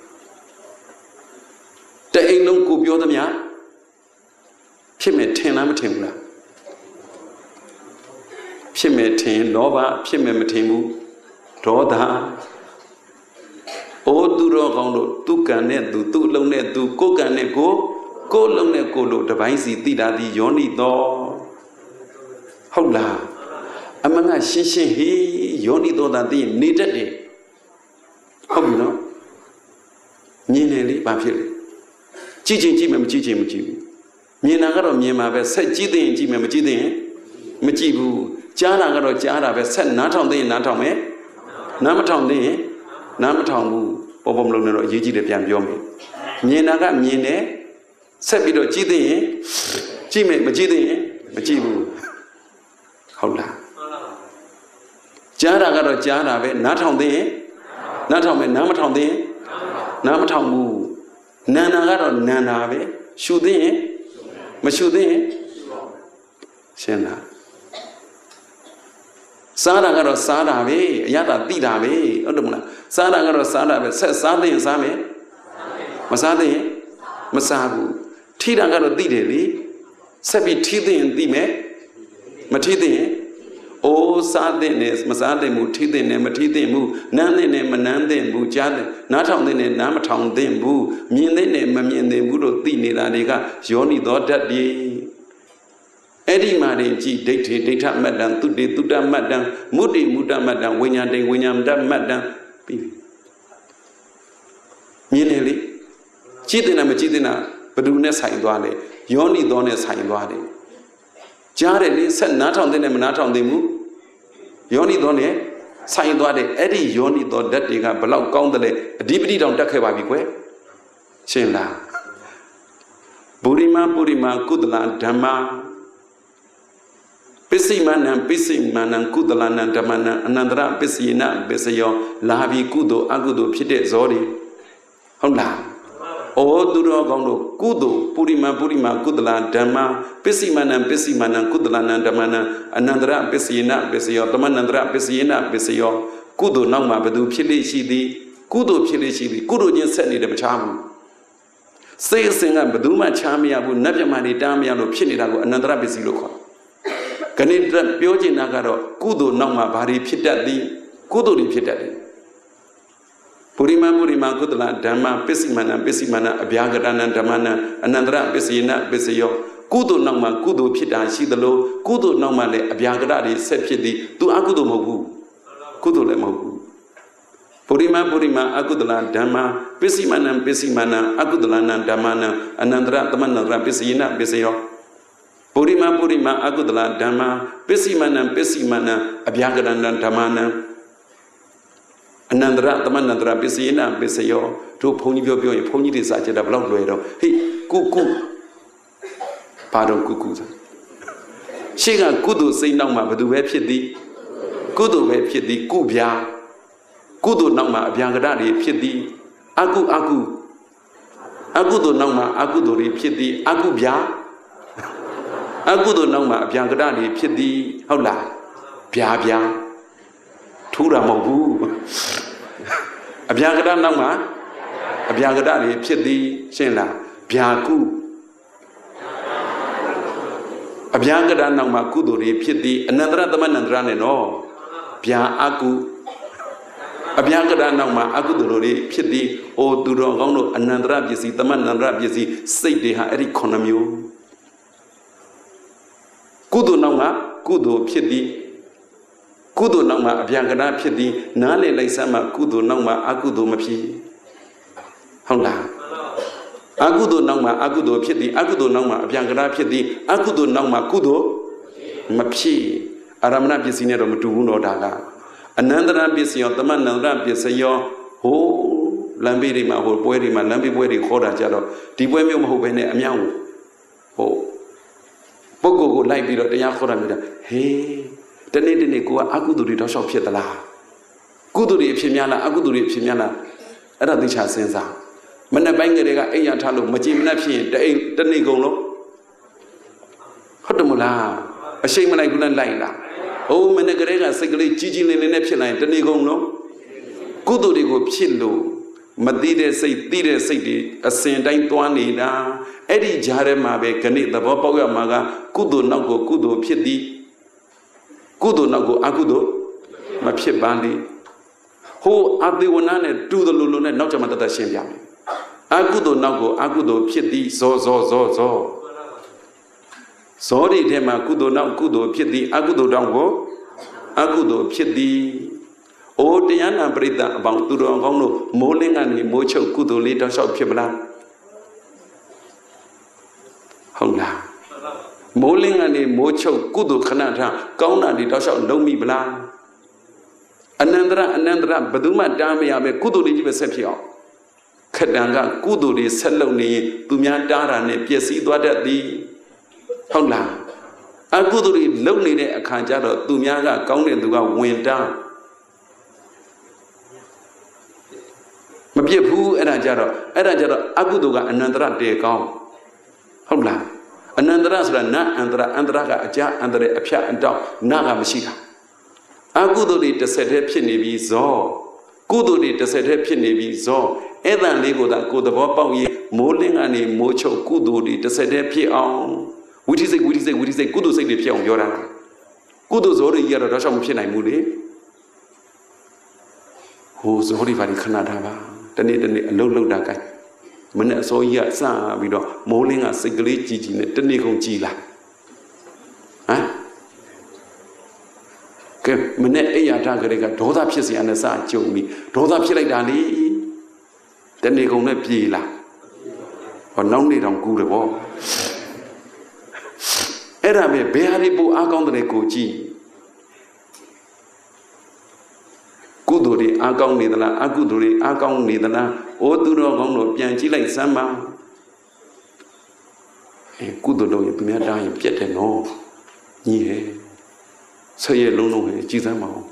တအိမ်လုံးကိုပြောသမျှဖြစ်မယ်ထင်လားမထင်ဘူးလားဖြစ်မယ်ထင်လောဘဖြစ်မယ်မထင်ဘူးဒေါသအိုးသူတော်ကောင်းတို့သူကံနဲ့သူသူ့အလုံးနဲ့သူကိုယ်ကံနဲ့ကိုကိုယ်လုံးနဲ့ကိုယ်လို့တပိုင်းစီသိတာဒီယောနိတော်ဟုတ်လားအမှန်ကရှင်းရှင်းဟေးယောနိတော်သာသိရင်နေတတ်တယ်ဟုတ်ပြီနော်မြင်တယ်လေဘာဖြစ်လဲကြည့်ချင်းကြည့်မယ်မကြည့်ချင်းမကြည့်ဘူးမြင်တာကတော့မြင်မှာပဲဆက်ကြည့်သိရင်ကြည့်မယ်မကြည့်သိရင်မကြည့်ဘူးကြားတာကတော့ကြားတာပဲဆက်နားထောင်သိရင်နားထောင်မယ်နားမထောင်သိရင်နားမထောင်ဘူးပေါ်ပေါ်မလုံးနဲ့တော့အရေးကြီးတယ်ပြန်ပြောမယ်မြင်တာကမြင်တယ်ဆက်ပြီးတော့ကြည့်သိရင်ကြည့်မယ်မကြည့်သိရင်မကြည့်ဘူးဟုတ်လားကြားတာကတော့ကြားတာပဲနားထောင်သိရင်နားထောင်မယ်နားမထောင်သိရင်နားမထောင်ဘူးနာနာကတော့နာနာပဲရှုသိရင်မရှုသိရင်ရှင်းလားစားတာကတော့စားတာပဲအရသာသိတာပဲဟုတ်တယ်မလားစားတာကတော့စားတာပဲဆက်စားသိရင်စားမယ်မစားသိရင်မစားဘူးထိတာကတော့သိတယ်လေဆက်ပြီးထိသိရင်သိမယ်မထိသိရင်အိုးစားသိနေမစားသိမှုထိသိနေမထိသိမှုနမ်းသိနေမနမ်းသိဘူးကြားသိနားထောင်သိနေနားမထောင်သိဘူးမြင်သိနေမမြင်သိဘူးလို့သိနေတာတွေကယောနိသောဓာတ်တွေအဲ့ဒီမှာနေကြည့်ဒိဋ္ဌိဒိဋ္ဌမတ္တံသုတေသုတမတ္တံမုဒ္ဓိမုဒ္ဓမတ္တံဝိညာဉ်တိဝိညာဏတမတ္တံပြီးမြင်နေလေကြည့်တဲ့နာမကြည့်တဲ့နာဘယ်သူနဲ့ဆိုင်သွားလဲယောနိသောနဲ့ဆိုင်သွားတယ်ကြားတယ်လေဆက်နားထောင်တဲ့နဲ့မနားထောင်သိဘူးယောနိသောနဲ့ဆိုင်သွားတယ်အဲ့ဒီယောနိသောဓာတ်တွေကဘလောက်ကောင်းတယ်လဲအဓိပတိတောင်တက်ခဲ့ပါပြီကွယ်ရှင်းလားပုရိမပုရိမကုသလဓမ္မပစ္စည်းမနံပစ္စည်းမနံကုသလနံဓမ္မနံအနန္တရပစ္စည်းနပစ္စယောလာဘီကုသိုလ်အကုသိုလ်ဖြစ်တဲ့ဇောတွေဟုတ်လားဩသူတော်ကောင်းတို့ကုသိုလ်ပုရိမပုရိမကုသလဓမ္မပစ္စည်းမနံပစ္စည်းမနံကုသလနံဓမ္မနံအနန္တရပစ္စည်းနပစ္စယောတမနန္တရပစ္စည်းနပစ္စယောကုသိုလ်နောက်မှာဘယ်သူဖြစ်လိရှိသည်ကုသိုလ်ဖြစ်လိရှိသည်ကုသိုလ်ချင်းဆက်နေတယ်မချားဘူးစိတ်အစဉ်ကဘယ်သူမှချားမရဘူးနတ်ပြမတွေတားမရလို့ဖြစ်နေတာကိုအနန္တရပစ္စည်းလို့ခေါ်ခဏပြောချင်တာကတော့ကုသိုလ်နောက်မှာဘာတွေဖြစ်တတ်သည်ကုသိုလ်တွေဖြစ်တတ်တယ်ပုရိမပုရိမကုသလဓမ္မပစ္စည်းမနံပစ္စည်းမနံအဗျာကရဏံဓမ္မနံအနန္တရပစ္စည်းနပစ္စယောကုသိုလ်နောက်မှာကုသိုလ်ဖြစ်တာရှိသလိုကုသိုလ်နောက်မှာလည်းအဗျာကရတွေဆက်ဖြစ်သည်သူအကုသိုလ်မဟုတ်ဘူးကုသိုလ်လည်းမဟုတ်ဘူးပုရိမပုရိမအကုသလဓမ္မပစ္စည်းမနံပစ္စည်းမနံအကုသလနံဓမ္မနံအနန္တရတမန္တရပစ္စည်းနပစ္စယောပုရိမပုရိမအကုသလဓမ္မပစ္စည်းမနံပစ္စည်းမနံအဗျာကရဏံဓမ္မနံအနန္တရသမန္တရပစ္စည်းနပစ္စယောတို့ဘုန်းကြီးပြောပြောရင်ဘုန်းကြီးတွေစာကြတာဘလောက်လွယ်တော့ဟေးကုကုဘာတော့ကုကုရှေ့ကကုသိုလ်စိတ်နောက်မှာဘယ်သူပဲဖြစ်သည်ကုသိုလ်ပဲဖြစ်သည်ကုဗျာကုသိုလ်နောက်မှာအဗျာကရတွေဖြစ်သည်အကုအကုအကုသိုလ်နောက်မှာအကုသိုလ်တွေဖြစ်သည်အကုဗျာအကုသိုလ်နောက်မှာအဗျာကရတွေဖြစ်သည်ဟုတ်လားဗျာဗျာထူးတာမဟုတ်ဘူးအဗျာကရနောက်မှာအဗျာကရတွေဖြစ်သည်ရှင်းလားဗျာကုအဗျာကရနောက်မှာကုသိုလ်တွေဖြစ်သည်အနန္တရသမန္တရနဲ့နော်ဗျာအကုအဗျာကရနောက်မှာအကုသိုလ်တွေဖြစ်သည်အိုသူတော်ကောင်းတို့အနန္တရပစ္စည်းသမန္တရပစ္စည်းစိတ်တွေဟာအဲ့ဒီခုနှစ်မျိုးကုသိုလ်နောက်မှာကုသိုလ်ဖြစ်သည်ကုသိုလ်နောက်မှာအပြန်ကနာဖြစ်သည်နားလေလိုက်စမ်းမှာကုသိုလ်နောက်မှာအကုသိုလ်မဖြစ်ဟုတ်လားအကုသိုလ်နောက်မှာအကုသိုလ်ဖြစ်သည်အကုသိုလ်နောက်မှာအပြန်ကနာဖြစ်သည်အကုသိုလ်နောက်မှာကုသိုလ်မဖြစ်အာရမဏပစ္စည်းနဲ့တော့မတူဘူးတော့ဒါကအနန္တရပစ္စည်းရောသမဏန္တရပစ္စည်းရောဟိုလမ်းဘေးတွေမှာဟိုပွဲတွေမှာလမ်းဘေးပွဲတွေခေါ်တာကြတော့ဒီပွဲမျိုးမဟုတ်ဘဲနဲ့အမြောက်ဟိုပုဂ္ဂိုလ်ကိုလိုက်ပြီးတော့တရားခေါ်တာမျိုးတာဟေးတနေ့တနေ့ကိုကအကုသိုလ်တွေတောက်လျှောက်ဖြစ်သလားကုသိုလ်တွေဖြစ်များလားအကုသိုလ်တွေဖြစ်များလားအဲ့ဒါသိချာစဉ်းစားမနေ့ပိုင်းကလေးကအိမ်ရထားလို့မကြည်မနှက်ဖြစ်ရင်တအိမ်တနေ့ကုန်လို့ဟုတ်တယ်မလားအရှိန်မလိုက်ဘူးနဲ့လိုက်လားဟိုမနေ့ကလေးကစိတ်ကလေးကြီးကြီးလင်းလင်းနဲ့ဖြစ်လာရင်တနေ့ကုန်လို့ကုသိုလ်တွေကိုဖြစ်လို့မသိတဲ့စိတ်သိတဲ့စိတ်တွေအစဉ်တိုင်းသွားနေတာအဲ့ဒီကြားထဲမှာပဲခဏသဘောပေါက်ရမှာကကုသိုလ်နောက်ကိုကုသိုလ်ဖြစ်သည်ကုသိုလ်နောက်ကိုအကုသိုလ်မဖြစ်ပါလိဟိုအသေဝနာနဲ့တူတယ်လို့လို့နဲ့နောက်ကျမှတသက်ရှင်းပြမယ်အကုသိုလ်နောက်ကိုအကုသိုလ်ဖြစ်သည်ဇောဇောဇောဇောဇောဒီထဲမှာကုသိုလ်နောက်ကုသိုလ်ဖြစ်သည်အကုသိုလ်တောင်ကိုအကုသိုလ်ဖြစ်သည်အိုးတရားနာပရိသတ်အပေါင်းသူတော်ကောင်းတို့မိုးလင်းကနေမိုးချုပ်ကုသိုလ်လေးတောက်လျှောက်ဖြစ်မလားဟုတ်လားမိုးလင်းကနေမိုးချုပ်ကုသိုလ်ခဏထားကောင်းတာတွေတောက်လျှောက်လုံးမိပလားအနန္တရအနန္တရဘယ်သူမှတားမရပဲကုသိုလ်လေးကြီးပဲဆက်ဖြစ်အောင်ခတံကကုသိုလ်တွေဆက်လုပ်နေရင်သူများတားတာနဲ့ပျက်စီးသွားတတ်သည်ဟုတ်လားအကုသိုလ်တွေလုပ်နေတဲ့အခါကျတော့သူများကကောင်းတဲ့သူကဝင်တားမပြစ်ဘူးအဲ့ဒါကြတော့အဲ့ဒါကြတော့အကုသိုလ်ကအနန္တရတေကောင်းဟုတ်လားအနန္တရဆိုတာနတ်အန္တရအန္တရကအကြအန္တရအဖြတ်အတောက်နာကမရှိတာအကုသိုလ်တွေတစ်ဆက်တည်းဖြစ်နေပြီးဇောကုသိုလ်တွေတစ်ဆက်တည်းဖြစ်နေပြီးဇောအဲ့ဒါလေးကိုသာကိုယ်သဘောပေါက်ရင်မိုးလင်းကနေမိုးချုပ်ကုသိုလ်တွေတစ်ဆက်တည်းဖြစ်အောင်ဝိသိစိတ်ဝိသိစိတ်ဝိသိစိတ်ကုသိုလ်စိတ်တွေဖြစ်အောင်ပြောတာကုသိုလ်ဇောတွေကြီးကတော့တော့ရှောက်မဖြစ်နိုင်ဘူးလေဟိုဇောတွေပါဒီခဏထားပါတနေ့တနေ့အလုံးလုံးတာကိုင်းမနဲ့အစိုးရစပြီးတော့မိုးလင်းကစိတ်ကလေးကြည်ကြည်နဲ့တနေ့ကုန်ကြည်လာဟမ်ကဲမနဲ့အိယာထားကြတဲ့ကဒေါသဖြစ်စရာနဲ့စကြုံပြီးဒေါသဖြစ်လိုက်တာလေတနေ့ကုန်နဲ့ပြေးလာဟောနောက်နေ့တောင်ကူးတယ်ဗောအဲ့ဒါပဲဘယ်ဟာဒီပူအားကောင်းတဲ့ကိုကြည့်ကုသိုလ်တွေအားကောင်းနေသလားအကုသိုလ်တွေအားကောင်းနေသလားအိုးသူတော်ကောင်းတို့ပြန်ကြည့်လိုက်စမ်းပါအဲကုသိုလ်တို့ရင်ပြများတားရင်ပြတ်တယ်နော်ညီဟဲ့ဆက်ရလုံးလုံးဟဲ့ကြည်စမ်းပါဦး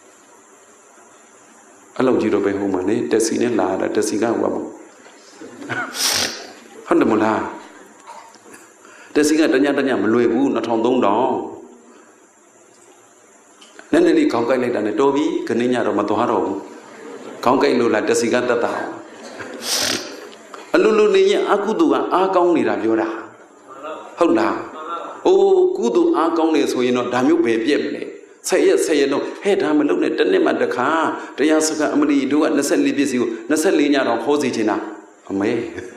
အဲ့လောက်ကြီးတော့ပဲဟိုမှာနေတက်စီနဲ့လာတာတက်စီကဟိုပါဟုတ်တယ်မလားတက်စီကတညတညမလွယ်ဘူးနှစ်ထောင်သုံးထောင်နည်းနည်းလေးခေါင်းကိုက်လိုက်တာနဲ့တော်ပြီခဏညတော့မသွားတော့ဘူးခေါင်းကိုက်လို့လားတက်စီကတတ်တာအလူလူနေရင်အကုသိုလ်ကအားကောင်းနေတာပြောတာဟုတ်လားအိုးကုသိုလ်အားကောင်းနေဆိုရင်တော့ဒါမျိုးပဲပြက်မလဲဆက်ရက်ဆက်ရက်တော့ဟဲ့ဒါမလုပ်နဲ့တစ်နှစ်မှတစ်ခါတရားစကားအမလီတို့က၂၄ပြည့်စီကို၂၄ညတော့ဟောစီချင်တာအမေ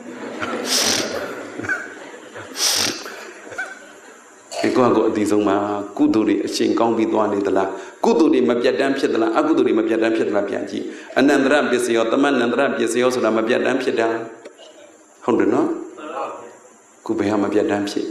ဒီကောကိုအတိဆုံးမှာကုသိုလ်တွေအချိန်ကောင်းပြီးသွားနေသလားကုသိုလ်တွေမပြတ်တမ်းဖြစ်သလားအကုသိုလ်တွေမပြတ်တမ်းဖြစ်သလားပြန်ကြည့်အနန္တရပစ္စယောတမန်နန္တရပစ္စယောဆိုတာမပြတ်တမ်းဖြစ်တာဟုတ်တယ်နော်ခုဘယ်ဟာမပြတ်တမ်းဖြစ်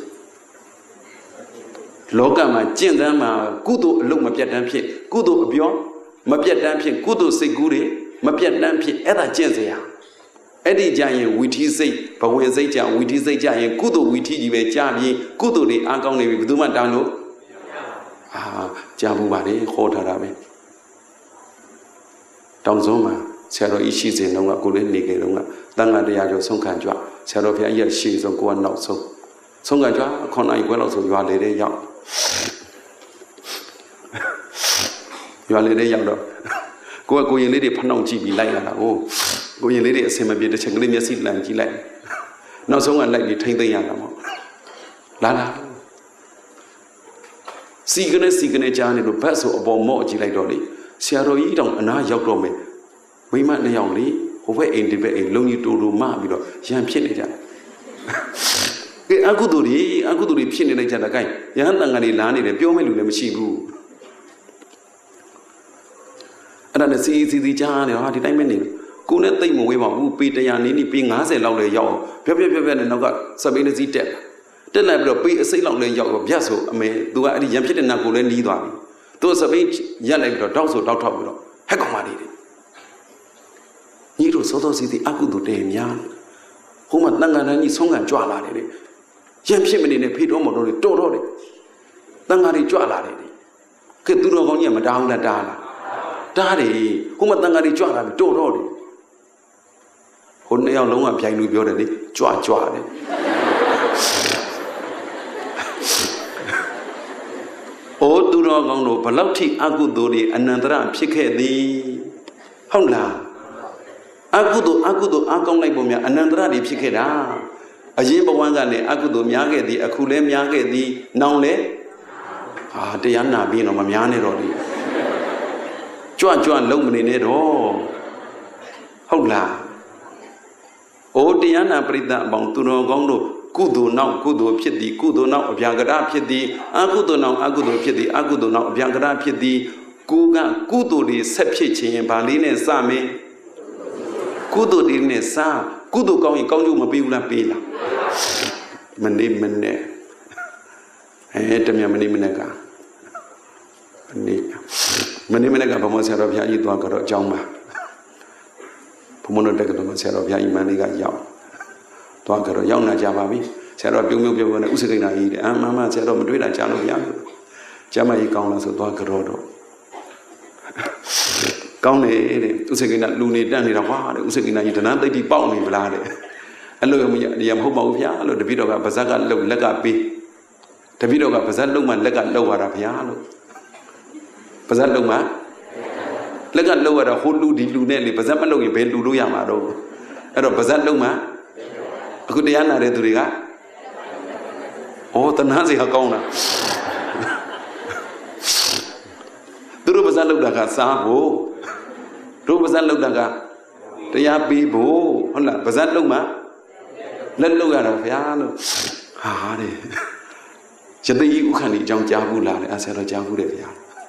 လောကမှာကျင့်တမ်းမှာကုသိုလ်အလုံးမပြတ်တမ်းဖြစ်ကုသိုလ်အပြောမပြတ်တမ်းဖြစ်ကုသိုလ်စိတ်ကူးတွေမပြတ်တမ်းဖြစ်အဲ့ဒါကျင့်စရာအဲ့ဒီကြရင်ဝီထီစိတ်ဘဝင်စိတ်ကြဝီထီစိတ်ကြရင်ကုသိုလ်ဝီထီကြီးပဲကြာပြီးကုသိုလ်တွေအားကောင်းနေပြီဘယ်သူမှတောင်းလို့အာကြာဘူးပါလေခေါ်ထားတာပဲတောင်စုံမှာဆရာတော်ကြီးရှိစဉ်တော့ကိုလည်းနေကြတော့ကတန်ခါတရားကျော်ဆုံးခံကြွဆရာတော်ဘုရားကြီးရှေ့ဆုံးကိုကနောက်ဆုံးဆုံးခံကြွခုနှစ်အိမ်ခွဲလောက်ဆိုရွာလေတဲ့ရောက်ရွာလေတဲ့ရောက်တော့ကိုကကိုရင်လေးတွေဖနှောက်ကြည့်ပြီးလိုက်လာတာကိုကိုရင်လေးတွေအစင်မပြေတစ်ချက်ကလေးမျက်စိလန်ကြည့်လိုက်နောက်ဆုံးကလိုက်ပြီးထိမ့်သိမ့်ရတာပေါ့လာလာစီကနေစီကနေကြားနေလို့ဘတ်ဆိုအပေါ်မော့ကြည့်လိုက်တော့လေဆရာတော်ကြီးတောင်အနာရောက်တော့မယ်မိမနှစ်ယောက်လေဟိုဘက်အိမ်ဒီဘက်အိမ်လုံကြီးတူတူမပြီးတော့ရံဖြစ်နေကြတယ်ကဲအကုသိုလ်တွေအကုသိုလ်တွေဖြစ်နေလိုက်ကြတာ gain ရဟန်းတန်ခါတွေလာနေတယ်ပြောမဲ့လူလည်းမရှိဘူးဒါနဲ့စီစီစီကြားနေတော့ဟာဒီတိုင်းပဲနေကိုနဲ့တိတ်မဝေးပါဘူးပေတရာနီးနီးပေ၅၀လောက်လေရောက်ဖြက်ဖြက်ဖြက်ဖြက်နဲ့နောက်ကစပိန်စီတက်တက်လိုက်ပြီးတော့ပေအစိတ်လောက်လေရောက်တော့ဗျတ်ဆိုအမေ तू ကအဲ့ဒီရံဖြစ်တဲ့နတ်ကိုလည်းနီးသွားပြီ तू စပိန်ရက်လိုက်ပြီးတော့တောက်ဆိုတောက်ထောက်ပြီးတော့ဟက်ကောင်မလေးညီတို့စောစောစီစီအကုသိုလ်တဲများဟိုမှာတန်ခါတန်းကြီးဆုံးခံကြွလာတယ်လေရံဖြစ်မနေနဲ့ဖေတော်မော်တော်တွေတော်တော့တယ်တန်ခါတွေကြွလာတယ်ကဲသူတော်ကောင်းကြီးကမတားဘူးလားတားလားတားတယ်ဟိုမှာတန်ခါတွေကြွလာပြီတော်တော့တယ်ဟိုနှစ်ယောက်လုံးကပြိုင်လူပြောတယ်လေကြွကြွတယ်အိုးသူတော်ကောင်းတို့ဘလောက်ထိအကုသိုလ်တွေအနန္တရဖြစ်ခဲ့သည်ဟုတ်လားအကုသိုလ်အကုသိုလ်အကောင်းလိုက်ပုံများအနန္တရတွေဖြစ်ခဲ့တာအရင်ဘဝကလည်းအကုသိုလ်များခဲ့သည်အခုလည်းများခဲ့သည်နောင်လည်းဟာတရားနာပြီးတော့မများနဲ့တော့လေကြွကြွလုံးမနေနဲ့တော့ဟုတ်လားအိုးတရားနာပရိသတ်အပေါင်းသူတော်ကောင်းတို့ကုသိုလ်နောက်ကုသိုလ်ဖြစ်သည်ကုသိုလ်နောက်အဗျာကရဖြစ်သည်အကုသိုလ်နောက်အကုသိုလ်ဖြစ်သည်အကုသိုလ်နောက်အဗျာကရဖြစ်သည်ကိုကကုသိုလ်တွေဆက်ဖြစ်ခြင်းဗာလေးနဲ့စမယ်ကုသိုလ်တွေနဲ့စကုသိုလ်ကောင်းရင်ကောင်းကျိုးမပေးဘူးလားပေးလားမနေမနဲ့အဲတမြန်မနေမနဲ့ကမနေမနေမနဲ့ကဘုံမဆရာတော်ဘုရားကြီးသွားကြတော့အကြောင်းပါဘုံမတို့တက္ကသိုလ်မှာဆရာတော်ဘုရားကြီးမန္တလေးကရောက်သွားကြတော့ရောက်လာကြပါပြီဆရာတော်ပြုံးပြုံးပြုံးနဲ့ဥစ္စကိဏကြီးတဲ့အမှန်မှဆရာတော်မတွေ့တာကြားလို့ဘုရားကျမ်းမကြီးကောင်းလားဆိုသွားကြတော့တော့ကောင်းတယ်တဲ့ဥစ္စကိဏလူနေတက်နေတာကွာတဲ့ဥစ္စကိဏကြီးဒနာသိတိပေါက်နေဗလားတဲ့အဲ့လိုမရမဟုတ်ပါဘူးဗျာလို့တပည့်တော်ကဗဇက်ကလှုပ်လက်ကပေးတပည့်တော်ကဗဇက်လှုပ်မှလက်ကလှုပ်ရတာဗျာလို့ဗဇက်လှုပ်မှလက်ကလှုပ်ရတာဟိုလူဒီလူနဲ့လေဗဇက်မလှုပ်ရင်ဘယ်လူလို့ရမှာတော့အဲ့တော့ဗဇက်လှုပ်မှအခုတရားနာတဲ့သူတွေကဩတနာစီဟာကောင်းတာသူတို့ဗဇက်လှုပ်တာကစားဖို့တို့ဗဇက်လှုပ်တာကတရားပေးဖို့ဟုတ်လားဗဇက်လှုပ်မှလက်လှုပ်ရတော့ဗျာလို့ဟာတဲ့ယသိဥက္ခဏီအကြောင်းကြားဘူးလားလေအဆရာတော်ကြားဘူးတယ်ဗျာ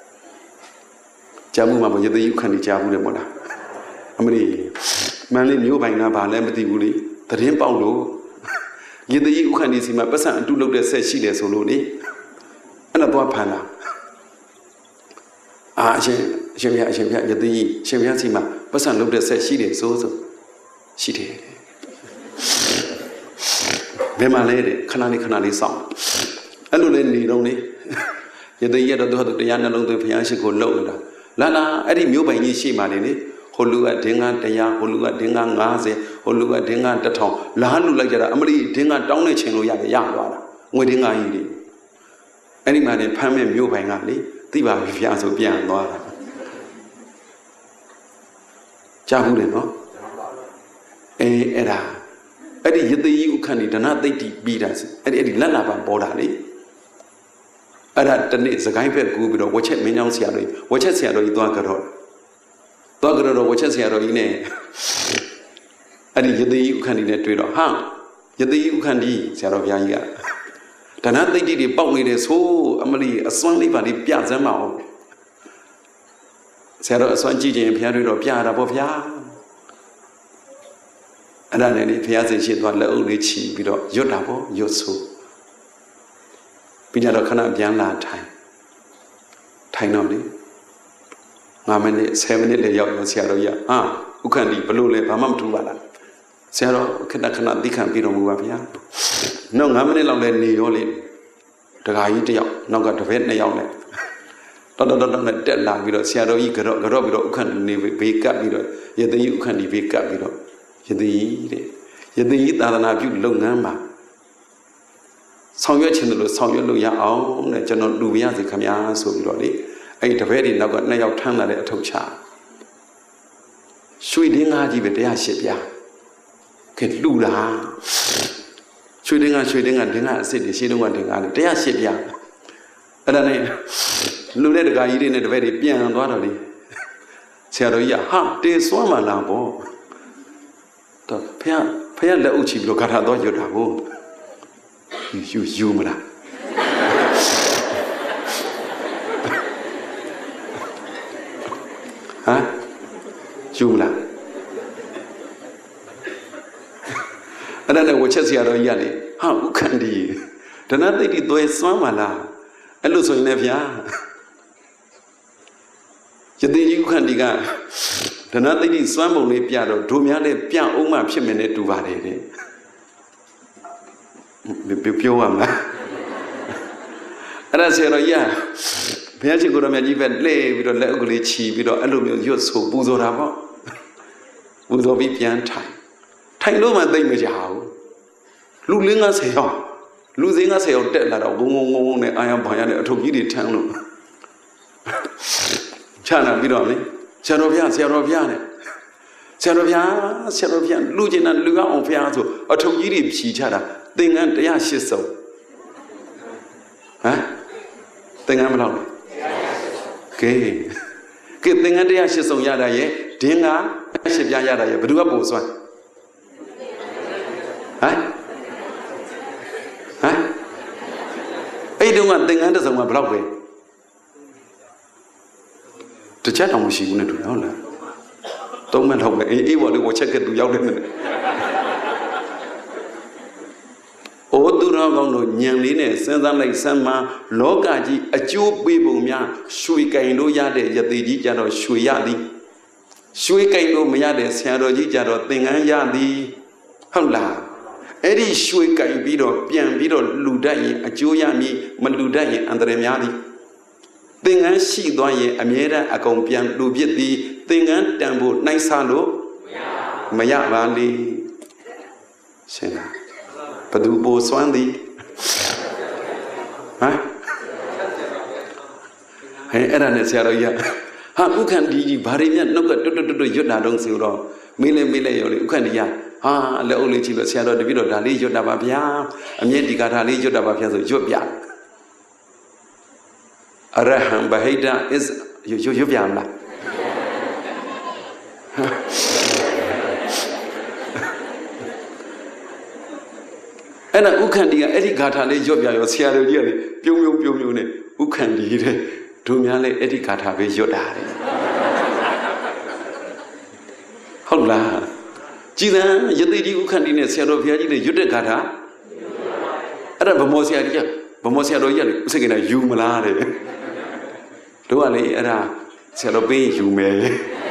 ကြားဘူးမှာပေါ့ယသိဥက္ခဏီကြားဘူးတယ်မို့လားအမလေးမန်လေးမျိုးပိုင်ကဘာလဲမသိဘူးလေသတင်းပေါက်လို့ယသိဥက္ခဏီစီမှာပတ်စံအတုလုပ်တဲ့ဆက်ရှိတယ်ဆိုလို့လေအဲ့တော့သွားဖန်လာအာအရှင်အရှင်ဘုရားအရှင်ဘုရားယသိရှင်ဘုရားစီမှာပတ်စံလုပ်တဲ့ဆက်ရှိတယ်ဆိုဆိုရှိတယ်ဘယ်မှာလဲတဲ့ခဏလေးခဏလေးစောင့်အဲ့လိုလဲနေတော့လေယသိရတော့သူတရားနှလုံးသွင်းဘုရားရှိခိုးလှုပ်လာလာလာအဲ့ဒီမျိုးပိုင်ကြီးရှိမှနေလေဟိုလူကဒင်္ဂတရားဟိုလူကဒင်္ဂငါးဆယ်ဟိုလူကဒင်္ဂတစ်ထောင်လာလူလိုက်ကြတာအမလီဒင်္ဂတောင်းနေချိန်လို့ရတယ်ရသွားတာငွေဒင်္ဂကြီးတွေအဲ့ဒီမှာနေဖမ်းမဲ့မျိုးပိုင်ကလေသိပါပြီဗျာဆိုပြန်သွားတာကြားဘူးလေနော်အေးအဲ့ဒါအဲ့ဒီယသိယဥက္ခဏီဒနာသိတိပြီးတာအဲ့ဒီအဲ့ဒီလက်လာပံပေါ်တာလေအဲ့ဒါတနေ့စကိုင်းဘက်ကူပြီးတော့ဝချက်မင်းကြောင့်ဆရာတော်ကြီးဝချက်ဆရာတော်ကြီးသွားကြတော့သွားကြတော့ဝချက်ဆရာတော်ကြီးနဲ့အဲ့ဒီယသိယဥက္ခဏီနဲ့တွေ့တော့ဟာယသိယဥက္ခဏီဆရာတော်ဘုရားကြီးကဒနာသိတိတွေပေါက်နေတယ်ဆိုအမလီအစွမ်းလေးပါလေးပြစမ်းမအောင်ဆရာတော်အစွမ်းကြည့်ခြင်းဘုရားတွေတော့ပြတာပေါ့ဗျာအဲ့ဒါနဲ့လေဘုရားရှင်ရှိသွားလက်အုပ်လေးချီပြီးတော့ရွတ်တာပေါ့ရွတ်ဆိုပြီးတော့ခဏပြန်လာထိုင်ထိုင်တော့လေငါးမိနစ်ဆယ်မိနစ်လေရောက်ရောဆရာတော်ကြီးဟာဥက္ခဏီဘလို့လဲဘာမှမထူပါလားဆရာတော်ခဏခဏသိခံပြီးတော်မူပါဗျာနောက်ငါးမိနစ်လောက်လဲနေရောလေတခါကြီးတယောက်နောက်ကတစ်ဖက်နှစ်ယောက်နဲ့တော်တော်တော်နဲ့တက်လာပြီးတော့ဆရာတော်ကြီးကြော့ကြော့ပြီးတော့ဥက္ခဏီနေဘေးကပ်ပြီးတော့ယသိဥက္ခဏီဘေးကပ်ပြီးတော့ယသိတဲ့ယသိသာသနာပြုလုပ်ငန်းမှာဆောင်ရွက်ခြင်းလို့ဆောင်ရွက်လို့ရအောင်တဲ့ကျွန်တော်လူပြရစီခမညာဆိုပြီးတော့လေအဲ့ဒီတပည့်တွေနောက်ကနှစ်ယောက်ထမ်းလာတဲ့အထုပ်ချရွှေဒင်းငါးကြီးပဲတရားရှစ်ပြားကဲလူလားရွှေဒင်းငါးရွှေဒင်းငါးဒင်းငါးအစ်စ်တွေရှင်းတော့ကဒင်းငါးလေတရားရှစ်ပြားအဲ့ဒါနဲ့လူတဲ့တကာကြီးတွေနဲ့တပည့်တွေပြန်သွားတော့လေဆရာတော်ကြီးကဟာတေစွမ်းမှလာပေါ့တော့ဖះဖះလက်အုပ်ချပြီးတော့ဂါထာတော့ရွတ်တာကိုယူယူမလားဟမ် Jumla. And then I watch as Yaro Yali. How can you? The night they did do a swamala. I lose in Nevia. You think you can dig out. The night they did swam only piano, do me a piano, Oma Pimene to Vare. Be pure. And I said, yeah. Piaci go to me even lay with a legally cheap with aluminum, you're so boozoraba. Boozo be pian time. Time no man think me how. Losing us here. Losing us here, dead like a woman, I am buying a to be town. Chana Bidoni, Cherovia, Cheroviane. Cherovia, Cherovian, Lugin and Luga on Piazzo, a to Yidi Chichara, thing and the ashes so. Huh? Thing I'm alone. Okay. Good thing at the ashes on Yada ye, Dinga, Ship Yada, but do a boss one. Huh? Huh? I don't want thing under some block way. To chat on she wouldn't do all that. Don't man home, he wanted to check it to Yellow. Oh, do not go to Yanline, send them like Sama, Logaji, a Jew Bibumia, Shuikaino Yade, Yadi Jado, Shuyadi. Shuikaino Mayade, Saroji Jado, thing and Yadi. Hola. Eddie Shuikai Bido, Pian Bido, Ludai, a Juyami, Maludai, and the Remiadi. Thing and she doye, Amira, a compian, Lubieti, thing and Dambo, nice hallow, Maya Valley. Sena. Padubo Swandi. Huh? Hey, Eran is Yaroya. How can be Barian? No, good to you, I don't see all. Mille Mille, you can ya. Ah, the only chief shadow, the video, Dali, Jodabia, and yet the Catali, Jodabia, Jobia. Araham Bahida is Juviana. And who can the Eddie Catale Jobia, your Sierra Leone, Piu Piu, who can be to Miale Eddie Catabe Jodari? Hola. Gina, Yadi, who can in a Sierra Leone, Judecata? Arabamosia, Bamosia Royal, second a Jumalare. Duale era Serobe, you may.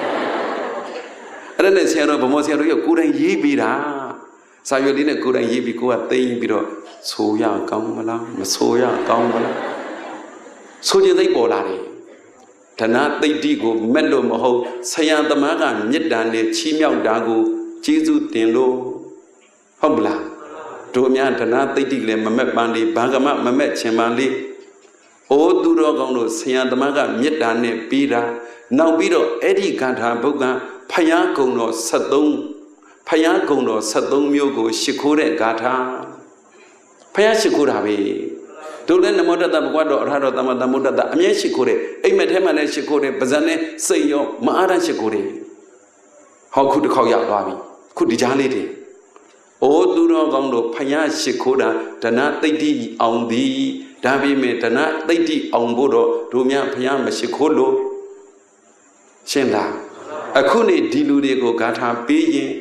And then Sierra Bamosia Royal couldn't ye be da. Sayolina couldn't ye be go a thing below. Soya, Gamala, Masoya, Gamala. Soja they bolari. Tanat they digo, Mendo Moho, Sayan the Magan, Yedane, Chimiao Dago, Jesu Tinlo, Hobla. Tomian Tanat they digle, Mamet Bandi, Bagama, Mamet Chemali. O Durogono, Sayan the Magan, Yedane, Bida. Now Bido, Eddie Ganta, Boga, Payagono, Sadong. Payagono, Sadong Myogo, Shikure Gata Payashikurabi. Don't let the mother that Wado Rado Damamuda, the Amiashikure, Emetemane Shikure, Bazane, say yo, Maara Shikure. How could the Koya Babi? Could the Jality? O Durogono, Payashikura, Dana Tati on the Dabi me Dana Tati on Bodo, Dumia Payama Shikolo Shenda. Akune Diludego Gata Paying.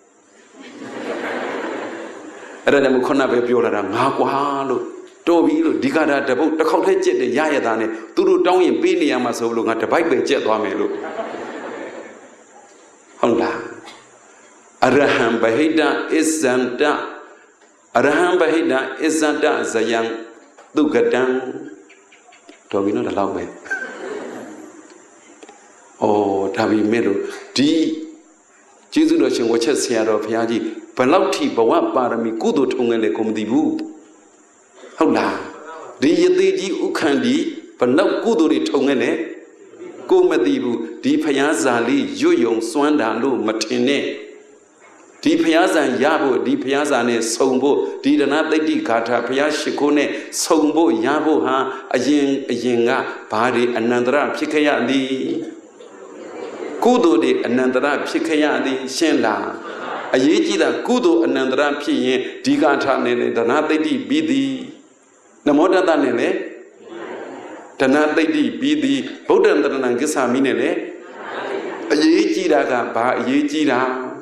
Adam Konabe Biola, Magualo, Toby, Digada, the boat, the cottage, the Yayadane, Turu down in Pini Amasolo at the Bible jet Wamelo. Honda Araham Bahida is Zanda Araham Bahida is Zanda Zayang Dugadan Toby not allow me. Oh, Tabi Meadow, D. Jesus watches Sierra of Yaji. Palauti bawa parami kudo tungele komdibu. Hola, di yedi ukandi palau kudo di tungele komdibu di payazali yoyong swandalo matine di payazan yabo di payazane sombo di dana di kata payashikone sombo yabo ha ayen ayenga bari anandra pikaya di kudo di anandra pikaya di shenla. A yejida kudo anandra pie, digata nele, danati bidi. Namoda danele, danati bidi, Bodan Gisa minele. A yejida Jidaga, Ba Ye Jida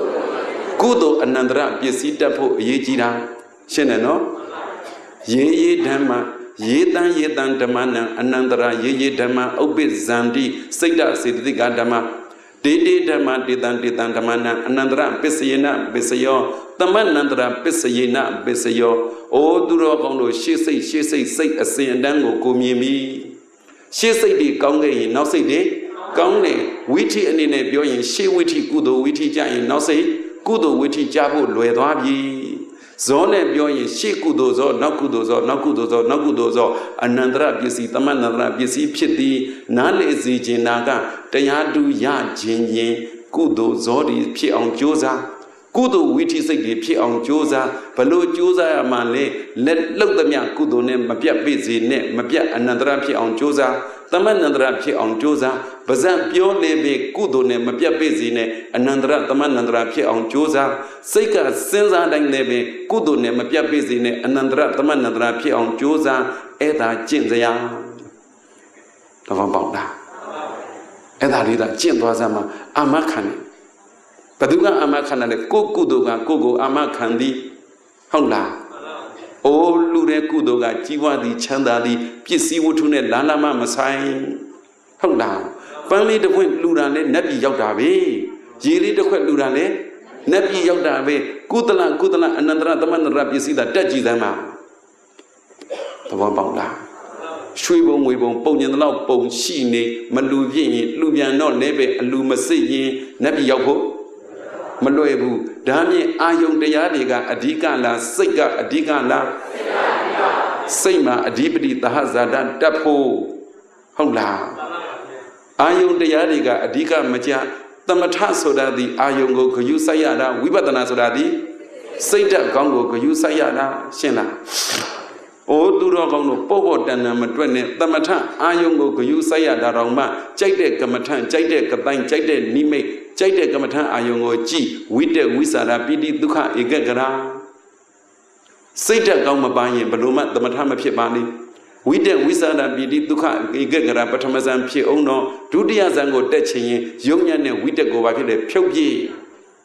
Kudo Anandra, Piesita Po Ye Jida Shenano Ye Ye Dhamma, Ye Dan Ye Dan Dhamana, Anandra, Ye Ye Dhamma, Obit Zandi, Seda Siddhika Dhamma. Dede Dhamma Didan Didan Dhamana Anandra Pisayena Bisayo Tamanandra Pisayena Bisayo O Duro Kondo She say She say say a say and dango Kumimi She say the Konga now say de Kongne Witty and in a billion She witty Kudo witty Jain now say Kudo witty Jabu Luedabi Zone billion She Kudozo Nakudozo Nakudozo Nakudozo Anandra Bisi Tamanandra Bisi Piti Nale Zijinaga Tayadu ya jinyin kudo zodi pi on joza kudo witi say the pi on joza below joza male let look the mia kudo ne mapia busy ne mapia another pi on joza tamanandra pi on joza bazan pure lebe kudo ne mapia busy ne anandra tamanandra pi on joza seika senza dang lebe kudo ne mapia busy ne anandra tamanandra pi on joza eda jinzaya Tavambanda Eda Rida, Jindwazama, Amakani. Paduga Amakana, Kukudoga, Kugo, Amakandi, Honda. O Lure Kudoga, Jiwadi, Chandadi, Pisi Wutune, Lalama, Masai, Honda. Finally, the wind Lurane, Nabi Yodabe, Jiri the Quet Lurane, Nabi Yodabe, Kutala, Kutala, Anandra, the man Rabisi, the Daji Dama. The Wabanda. Shui bong we bong bong yin lao bong shi ne ma lu yin yin lu bian no le be lu ma sei yin nabi yauk pho ma lwe bu da myin ayong taya de ga adhika la sait ga adhika la sait ma adhipati tahazada tat pho hout la ayong taya de ga adhika ma ja tamatha soda di ayong ko khyu sai ya da vipassana soda di sait tat kaung ko khyu sai ya da shin la O Duro Gono, Popo Dana Matwene, Tamata, Ayongo, Kuyu Saya Daroma, Jade Kamatan, Jade Kapan, Jade Nime, Jade Kamatan, Ayongo G, Wide Wisara, Pidi Duka, Egagara. Sata Gama Baye, Baluma, the Matama Piabani, Wide Wisara, Pidi Duka, Egagara, Batamazan Pie Ono, Dudia Zango Detching, Yonyan, Wide Govaki, Pyogi.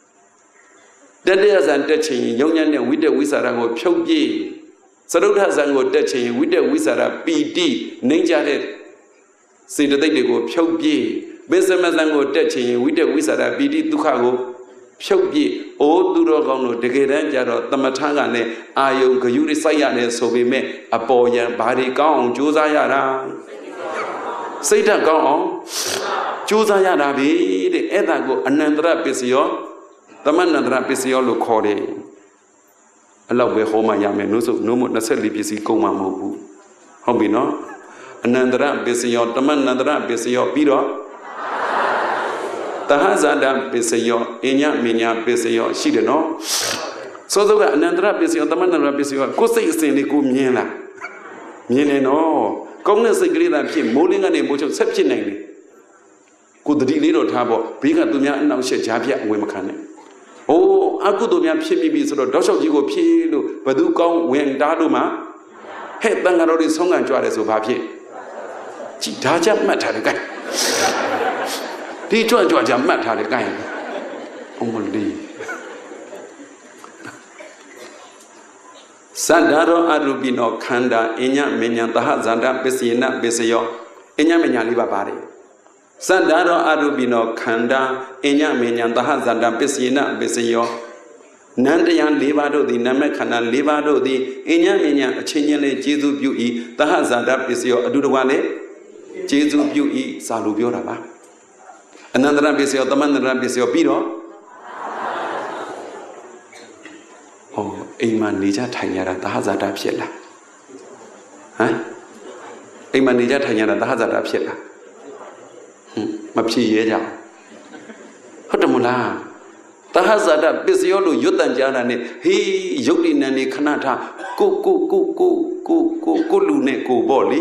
Dadia Zan Detching, Yonyan, Wide Wisara, Pyogi. Saruda Zango Detching, with the Wizara P D, Ninja say the day they go Pyogi, Besamazango Detching, with the Wizara P D Dukago, Pyogi, O Durogono, the Geranja, Tamatangane, Ayo, Kayuri Sayane, so we met a boy and body gone, Josayara. Say that gone, Josayara be the Edago, Anandra Pisio, the Manandra Pisio Lucori. Allah we home yame no so no mo nasali pisi ko ma mo bu hout bi no anandara pisiyo tamanandara pisiyo pi ro tahazada pisiyo inya minya pisiyo shi de no so so ka anandara pisiyo tamanandara pisiyo ko sai asin li ko myin la myin ne no koung ne sai kali ta phit mo ling ka ne mo chou set phit nai le ko tati le do tha bo be ka tu mya anaw shet ja phit awe ma khan ne Oh, aku tu yang pihak bibi sudah dosa jiwa pihak lu, badu kau weng dalu ma, hei tangga rodi songan juara soba pihak, cita jam mat hari kan, di jual jual jam mat hari kan, umur di. Sadaro arubino kanda, inya menya taha zanda besina besayo, inya menya liba bare. Sadaro arubino kanda, inya menya taha zanda besina besayo. Nandayan Levado di Namakana Levado di Inya Minya, Chinyane, Jesu Bui, Taha Zanda Pisio, Aduane, Jesu Bui, Salubio Raba. Another Rabisio, the man Rabisio Piro. Oh, Iman Nija Tanyara, Taha Zada Piela. Huh? Iman Nija Tanyara, Taha Zada Piela. Mapsi Yeja. Hotamula. Tahazada Bisiolo Yutanjana, he Yudinani Kanata, Ku Ku Ku Ku Ku Ku Kulune Ku Boli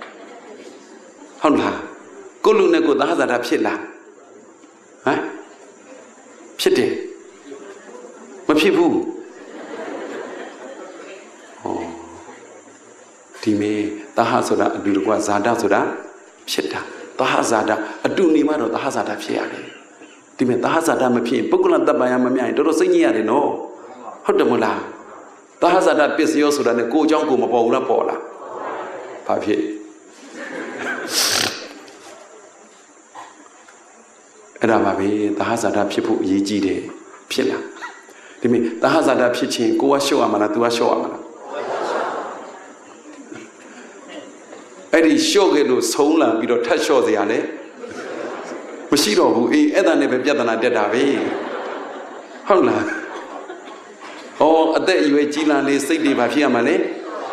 Honda Kulune Ku Tahazada Pilla. Eh? Pity. Mapibu. Oh. Time Tahazada Durwa Zada Suda, Pita, Tahazada, a Dunimaro Tahazada Piari. ဒီမဲ့သာဟဇာတမဖြစ်ပုဂ္ဂလတ္တပံယမမြင်တော်တော်စိတ်ညစ်ရတယ်နော်ဟုတ်တယ်မလားသာဟဇာတပစ္စယောဆိုတာနဲ့ကိုယ်အကြောင်းကိုမပေါ်ဘူးလားပေါ်လားဘာဖြစ်အဲ့ဒါပါပဲသာဟဇာတဖြစ်ဖို့အရေးကြီးတယ်ဖြစ်လားဒီမဲ့သာဟဇာတဖြစ်ချင်းကိုကရှော့ရမှာလား तू ကရှော့ရမှာလားအဲ့ဒီရှော့ကလေးဆုံးလာပြီးတော့ထတ်လျှော့เสียရလဲမရှိတော့ဘူးအေးအဲ့ဒါနဲ့ပဲပြဿနာတက်တာပဲဟုတ်လားဟောအသက်အရွယ်ကြီးလာလေစိတ်တွေဘာဖြစ်ရမှာလဲ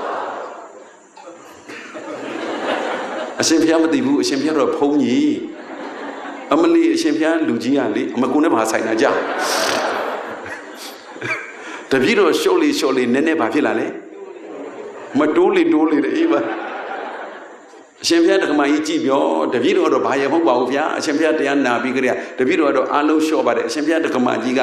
အရှင်ဘုရားမသိဘူးအရှင်ဘုရားတော့ဖုံးကြီးအမလီအရှင်ဘုရားလူကြီးကလေအမကူနဲ့ဘာဆိုင်တာကြတပည့်တော်ရှော့လေရှော့လေနည်းနည်းဘာဖြစ်လာလဲမတိုးလေတိုးလေအေးပါအရှင်ဘုရားတက္ကမကြီးကြည့်ပြောတပည့်တော်တော့ဘာရမဟုတ်ပါဘူးဗျာအရှင်ဘုရားတရားနာပြီးကြရတပည့်တော်တော့အလုံးလျှော့ပါတယ်အရှင်ဘုရားတက္ကမကြီးက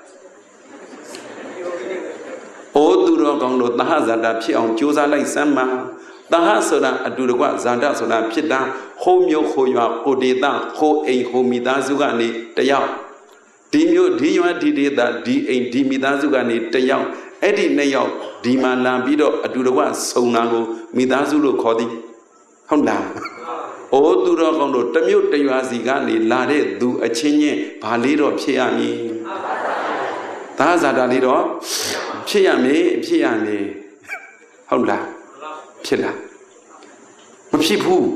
အိုးသူတော်ကောင်းတို့သဟဇာတဖြစ်အောင်ကြိုးစားလိုက်စမ်းပါသဟဆိုတာအတူတကွဇာတဆိုတာဖြစ်တာဟိုးမျိုးဟိုးရွာကိုဒေတာဟိုးအိမ်ဟိုးမိသားစုကနေတယောက်ဒီမျိုးဒီရွာဒီဒေတာဒီအိမ်ဒီမိသားစုကနေတယောက်အဲ့ဒီနှစ်ယောက်ဒီမှာလာပြီးတော့အတူတကွဆုံတာကိုမိသားစုလို့ခေါ်သည်ဟုတ်လားအိုးသူတော်ကောင်းတို့တမျိုးတရွာစီကနေလာတဲ့သူအချင်းချင်းဘာလေးတော့ဖြစ်ရမည်သာဇာတာလေးတော့ဖြစ်ရမယ်ဖြစ်ရမယ်ဟုတ်လားဖြစ်လားမဖြစ်ဘူး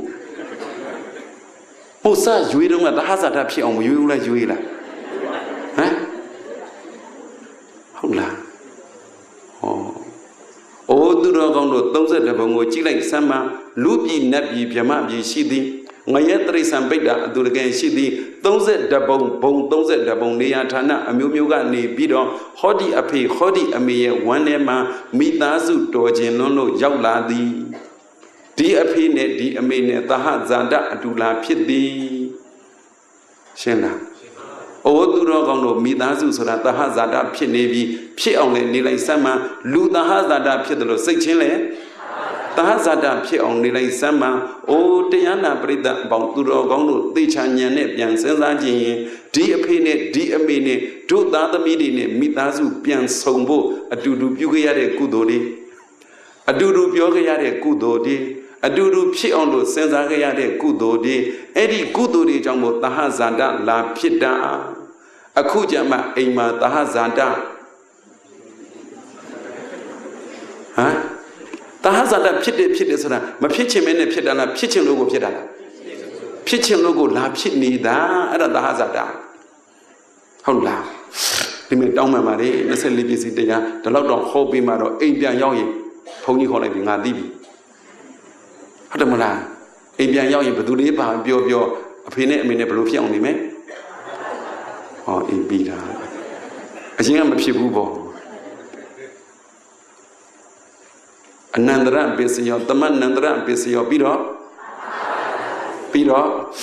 ဟိုစရွေးတော့ကသာဇာတာဖြစ်အောင်မရွေးဘူးလားရွေးလားဟမ်ဟုတ်လားဟောအိုးသူတော်ကောင်းတို့သုံးဆယ့်တစ်ဘုံကိုကြည့်လိုက်စမ်းပါလူပြည်နတ်ပြည်ဗြဟ္မပြည်ရှိသည်ငရဲတရိစ္ဆာန်ပိဋ္ဌာအတူတကယ်ရှိသည်သုံးဆယ့်တစ်ဘုံဘုံသုံးဆယ့်တစ်ဘုံနေရာဌာနအမျိုးမျိုးကနေပြီးတော့ဟောဒီအဖေဟောဒီအမေရဲ့ဝမ်းထဲမှာမိသားစုတော်ခြင်းလွန်းလို့ရောက်လာသည်ဒီအဖေနဲ့ဒီအမေနဲ့သဟဇာတအတူလာဖြစ်သည်ရှင်းလားအိုးသူတော်ကောင်းတို့မိသားစုဆိုတာသဟဇာတဖြစ်နေပြီဖြစ်အောင်လည်းနေလိုက်စမ်းမှလူသဟဇာတဖြစ်တယ်လို့စိတ်ချင်းလဲသဟဇာတဖြစ်အောင်နေလိုက်စမ်းမှအိုးတရားနာပရိသတ်ပေါင်းသူတော်ကောင်းတို့သိချာဉာဏ်နဲ့ပြန်စဉ်းစားကြည့်ရင်ဒီအဖေနဲ့ဒီအမေနဲ့တို့သားသမီးတွေနဲ့မိသားစုပြန်ဆုံဖို့အတူတူပြုခဲ့ရတဲ့ကုသိုလ်တွေအတူတူပြောခဲ့ရတဲ့ကုသိုလ်တွေအတူတူဖြစ်အောင်လို့စဉ်းစားခဲ့ရတဲ့ကုသိုလ်တွေအဲ့ဒီကုသိုလ်တွေကြောင့်မို့သဟဇာတလာဖြစ်တာအခုကြမှာအိမ်မှာသဟဇာတဟမ်သဟဇာတဖြစ်တယ်ဖြစ်တယ်ဆိုတာမဖြစ်ချင်မဲနဲ့ဖြစ်တာလားဖြစ်ချင်လို့ကိုဖြစ်တာလားဖြစ်ချင်လို့ကိုလာဖြစ်နေတာအဲ့ဒါသဟဇာတဟုတ်လားဒီမဲ့တောင်းမှန်ပါလေ၂၄ပြည့်စီတရားဒီလောက်တော့ဟောပြီးမှတော့အိမ်ပြန်ရောက်ရင်ဘုန်းကြီးခေါ်လိုက်ပြီငါသိပြီဟုတ်တယ်မလားအိမ်ပြန်ရောက်ရင်ဘယ်သူလေးပါပြောပြောအဖေနဲ့အမေနဲ့ဘယ်လိုဖြစ်အောင်နေမလဲဟောအိမ်ပြီးတာအရင်ကမဖြစ်ဘူးပေါ့အနန္တရပစ္စယောတမနန္တရပစ္စယောပြီးတော့ပြီးတော့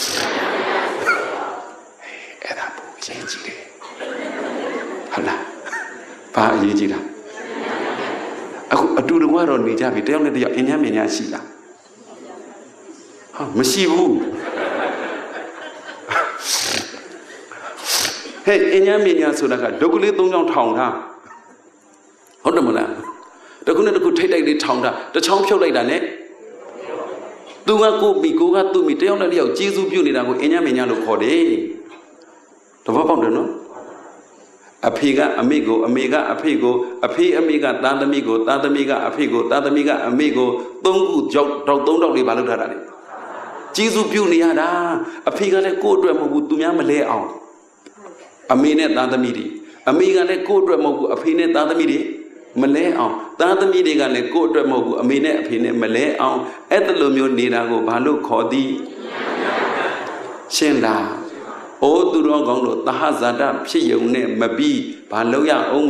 အဲ့ဒါဘူးအရေးကြီးတယ်ဟုတ်လားဘာအရေးကြီးတာအခုအတူတကွတော့နေကြပြီတယောက်နဲ့တယောက်အင်းညမြင်ညာရှိလားဟာမရှိဘူးဟဲ့အင်းညမြင်ညာဆိုတာကဒုက္ခလေးသုံးချောင်းထောင်ထားဟုတ်တယ်မလားတခုနဲ့တခုထိတ်တိုက်လေးထောင်တာတချောင်းဖြုတ်လိုက်တာ ਨੇ သူကကိုမိကိုကသူ့မိတယောက်နဲ့တယောက်ကျေးဇူးပြုနေတာကိုအင်းညမင်းညလို့ခေါ်တယ်တဘောပေါက်တယ်နော်အဖေကအမေကိုအမေကအဖေကိုအဖေအမေကသားသမီးကိုသားသမီးကအဖေကိုသားသမီးကအမေကိုသုံးခုကြောက်တော့သုံးတော့လေးဘာလုပ်ထားတာလဲကျေးဇူးပြုနေရတာအဖေကလည်းကိုယ့်အတွက်မဟုတ်ဘူးသူများမလဲအောင်အမေနဲ့သားသမီးတွေအမေကလည်းကိုယ့်အတွက်မဟုတ်ဘူးအဖေနဲ့သားသမီးတွေမလဲအောင်သားသမီးတွေကလည်းကိုယ့်အတွက်မဟုတ်ဘူးအမေနဲ့အဖေနဲ့မလဲအောင်အဲ့ဒါလိုမျိုးနေတာကိုဘာလို့ခေါ်သည်ရှင်းလားအိုးသူတော်ကောင်းတို့သဟဇာတဖြစ်ယုံနဲ့မပြီးဘာလို့ရအောင်မ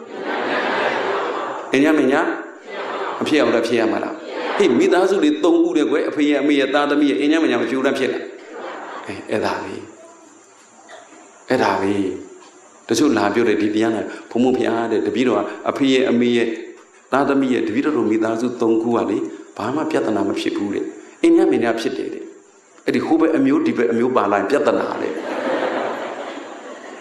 အင်းညမညာမဖြစ်အောင်လည်းဖြစ်ရမှာလားဟေ့မိသားစုတွေသုံးခုတဲ့ကွယ်အဖေရဲ့အမေရဲ့သားသမီးရဲ့အင်းညမညာမဖြစ်ဘူးလားဖြစ်လားအဲအဲ့ဒါပဲအဲ့ဒါပဲတချို့လာပြောတယ်ဒီတရားနဲ့ဘုံဘုံဖျားတဲ့တပည့်တော်ကအဖေရဲ့အမေရဲ့သားသမီးရဲ့တပည့်တော်တို့မိသားစုသုံးခုကလေဘာမှပြဿနာမဖြစ်ဘူးတဲ့အင်းညမညာဖြစ်တယ်တဲ့အဲ့ဒီဟိုဘက်အမျိုးဒီဘက်အမျိုးပါလာရင်ပြဿနာလေဟ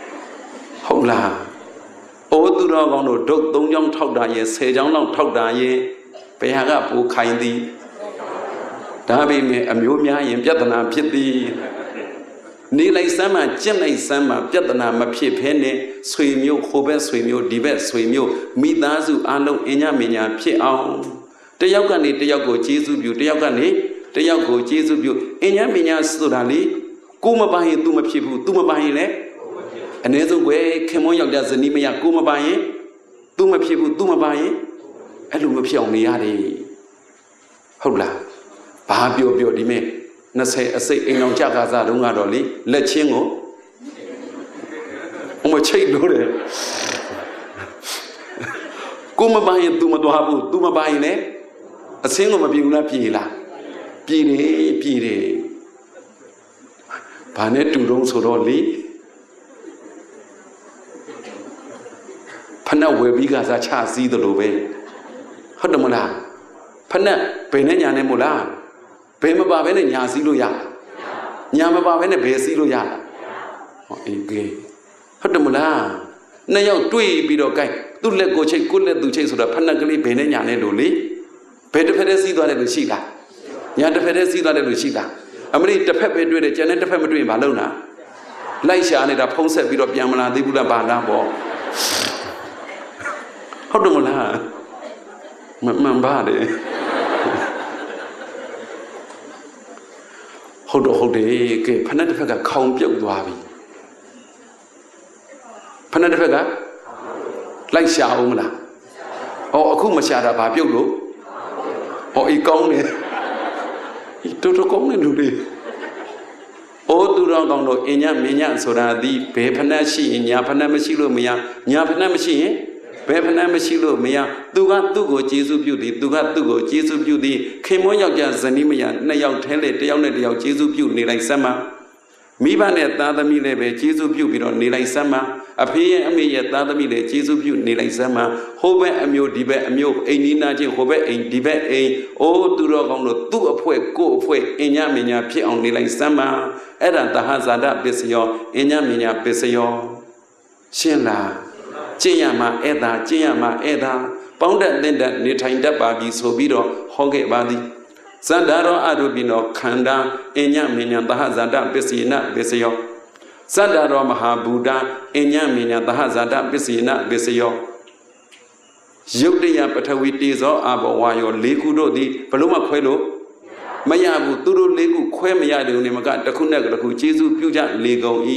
ဟုတ်လားအိုးသူတော်ကောင်းတို့ဒုတ်သုံးချောင်းထောက်တာရဲ့ဆယ်ချောင်းလောက်ထောက်တာရဲ့ဘယ်ဟာကပူခိုင်သည်ဒါပေမဲ့အမျိုးများရင်ပြဿနာဖြစ်သည်နေလိုက်စမ်းမှကျင့်လိုက်စမ်းမှပြဿနာမဖြစ်ဖဲနဲ့ဆွေမျိုးဟိုဘက်ဆွေမျိုးဒီဘက်ဆွေမျိုးမိသားစုအလုံးအင်ညမညာဖြစ်အောင်တယောက်ကနေတယောက်ကိုကျေးဇူးပြုတယောက်ကနေတယောက်ကိုကျေးဇူးပြုအင်ညမညာဆိုတာလေကိုမပိုင်ရင် तू မဖြစ်ဘူး तू မပိုင်ရင်လည်းအ ਨੇ ဆုံးပဲခင်မွန်းယောက်ျားဇနီးမယားကိုမပိုင်ရင် तू မဖြစ်ဘူး तू မပိုင်ရင်အဲ့လိုမဖြစ်အောင်နေရတယ်ဟုတ်လားဘာပြောပြောဒီမဲ့နှစ်အစိတ်အိမ်အောင်ကြကားစားတုန်းကတော့လေလက်ချင်းကိုအမချိတ်လို့တယ်ကိုမပိုင်ရင် तू မသွားဘူး तू မပိုင်ရင်လည်းအစင်းကိုမပြေဘူးလားပြေလားပြေတယ်ပြေတယ်ဘာနဲ့တူတုံးဆိုတော့လေဖနက်ဝယ်ပြီးကစားချစည်းတယ်လို့ပဲဟုတ်တယ်မလားဖနက်ဘယ်နဲ့ညာနဲ့မို့လားဘယ်မပါဘဲနဲ့ညာစည်းလို့ရညာမပါဘဲနဲ့ဘယ်စည်းလို့ရဟောအေးကေဟုတ်တယ်မလားနှစ်ယောက်တွေ့ပြီးတော့ gain သူ့လက်ကိုချိတ်ကိုလက်သူချိတ်ဆိုတော့ဖနက်ကလေးဘယ်နဲ့ညာနဲ့လို့လေဘယ်တစ်ဖက်တည်းစည်းသွားတယ်လို့ရှိလားညာတစ်ဖက်တည်းစည်းသွားတယ်လို့ရှိလားအမလေးတစ်ဖက်ပဲတွေ့တယ်ကျန်တဲ့တစ်ဖက်မတွေ့ရင်ဘာလုပ်နာလိုက်ရှာနေတာဖုံးဆက်ပြီးတော့ပြန်မလာသေးဘူးလားဘာလားပေါ့ဟုတ်တယ်မလားမမှန်ပါတယ်ဟုတ်တော့ဟုတ်တယ်ကဲဖဏတစ်ဖက်ကခေါင်ပြုတ်သွားပြီဖဏတစ်ဖက်ကလိုက်ရှာအောင်မလားဟောအခုမရှာတာဘာပြုတ်လို့ဟောအေးကောင်းတယ်တော်တော်ကောင်းနေလူတွေအိုးသူတော်ကောင်းတို့အင်ညမင်းညဆိုတာဒီဘယ်ဖဏရှိရင်ညာဖဏမရှိလို့မရညာဖဏမရှိရင်ဘယ်ဖဏမရှိလို့မရသူကသူ့ကိုကျေးဇူးပြုသည်သူကသူ့ကိုကျေးဇူးပြုသည်ခင်မွန်းယောက်ျားဇနီးမယားနှစ်ယောက်ထဲလေတယောက်နဲ့တယောက်ကျေးဇူးပြုနေလိုက်စမ်းမမိဘနဲ့သားသမီးလည်းပဲကျေးဇူးပြုပြီးတော့နေလိုက်စမ်းမအဖေရဲ့အမေရဲ့သားသမီးလည်းကျေးဇူးပြုနေလိုက်စမ်းမဟိုဘက်အမျိုးဒီဘက်အမျိုးအိမ်နီးနားချင်းဟိုဘက်အိမ်ဒီဘက်အိမ်အိုးသူတော်ကောင်းတို့သူ့အဖွဲကို့အဖွဲအင်ညမညာဖြစ်အောင်နေလိုက်စမ်းမအဲ့ဒါသဟဇာတပစ္စယောအင်ညမညာပစ္စယောရှင်းလားကျင့်ရမှာအဲ့ဒါကျင့်ရမှာအဲ့ဒါပေါင်းတဲ့တဲ့နေထိုင်တတ်ပါပြီဆိုပြီးတော့ဟောခဲ့ပါသည်ဇန္တာရောအရူပိနောခန္ဓာအညမဉ္ဇသဟဇာတပစ္စယေနပစ္စယောဇန္တာရောမဟာဘူတအညမဉ္ဇသဟဇာတပစ္စယေနပစ္စယောယုတ်တယပထဝီတေဇောအဘောဝါယောလေးခုတို့သည်ဘလို့မှခွဲလို့မရဘူးသူတို့လေးခုခွဲမရတယ်နေမကတစ်ခုနဲ့တစ်ခုကျေစုပြုကြလေကုန်၏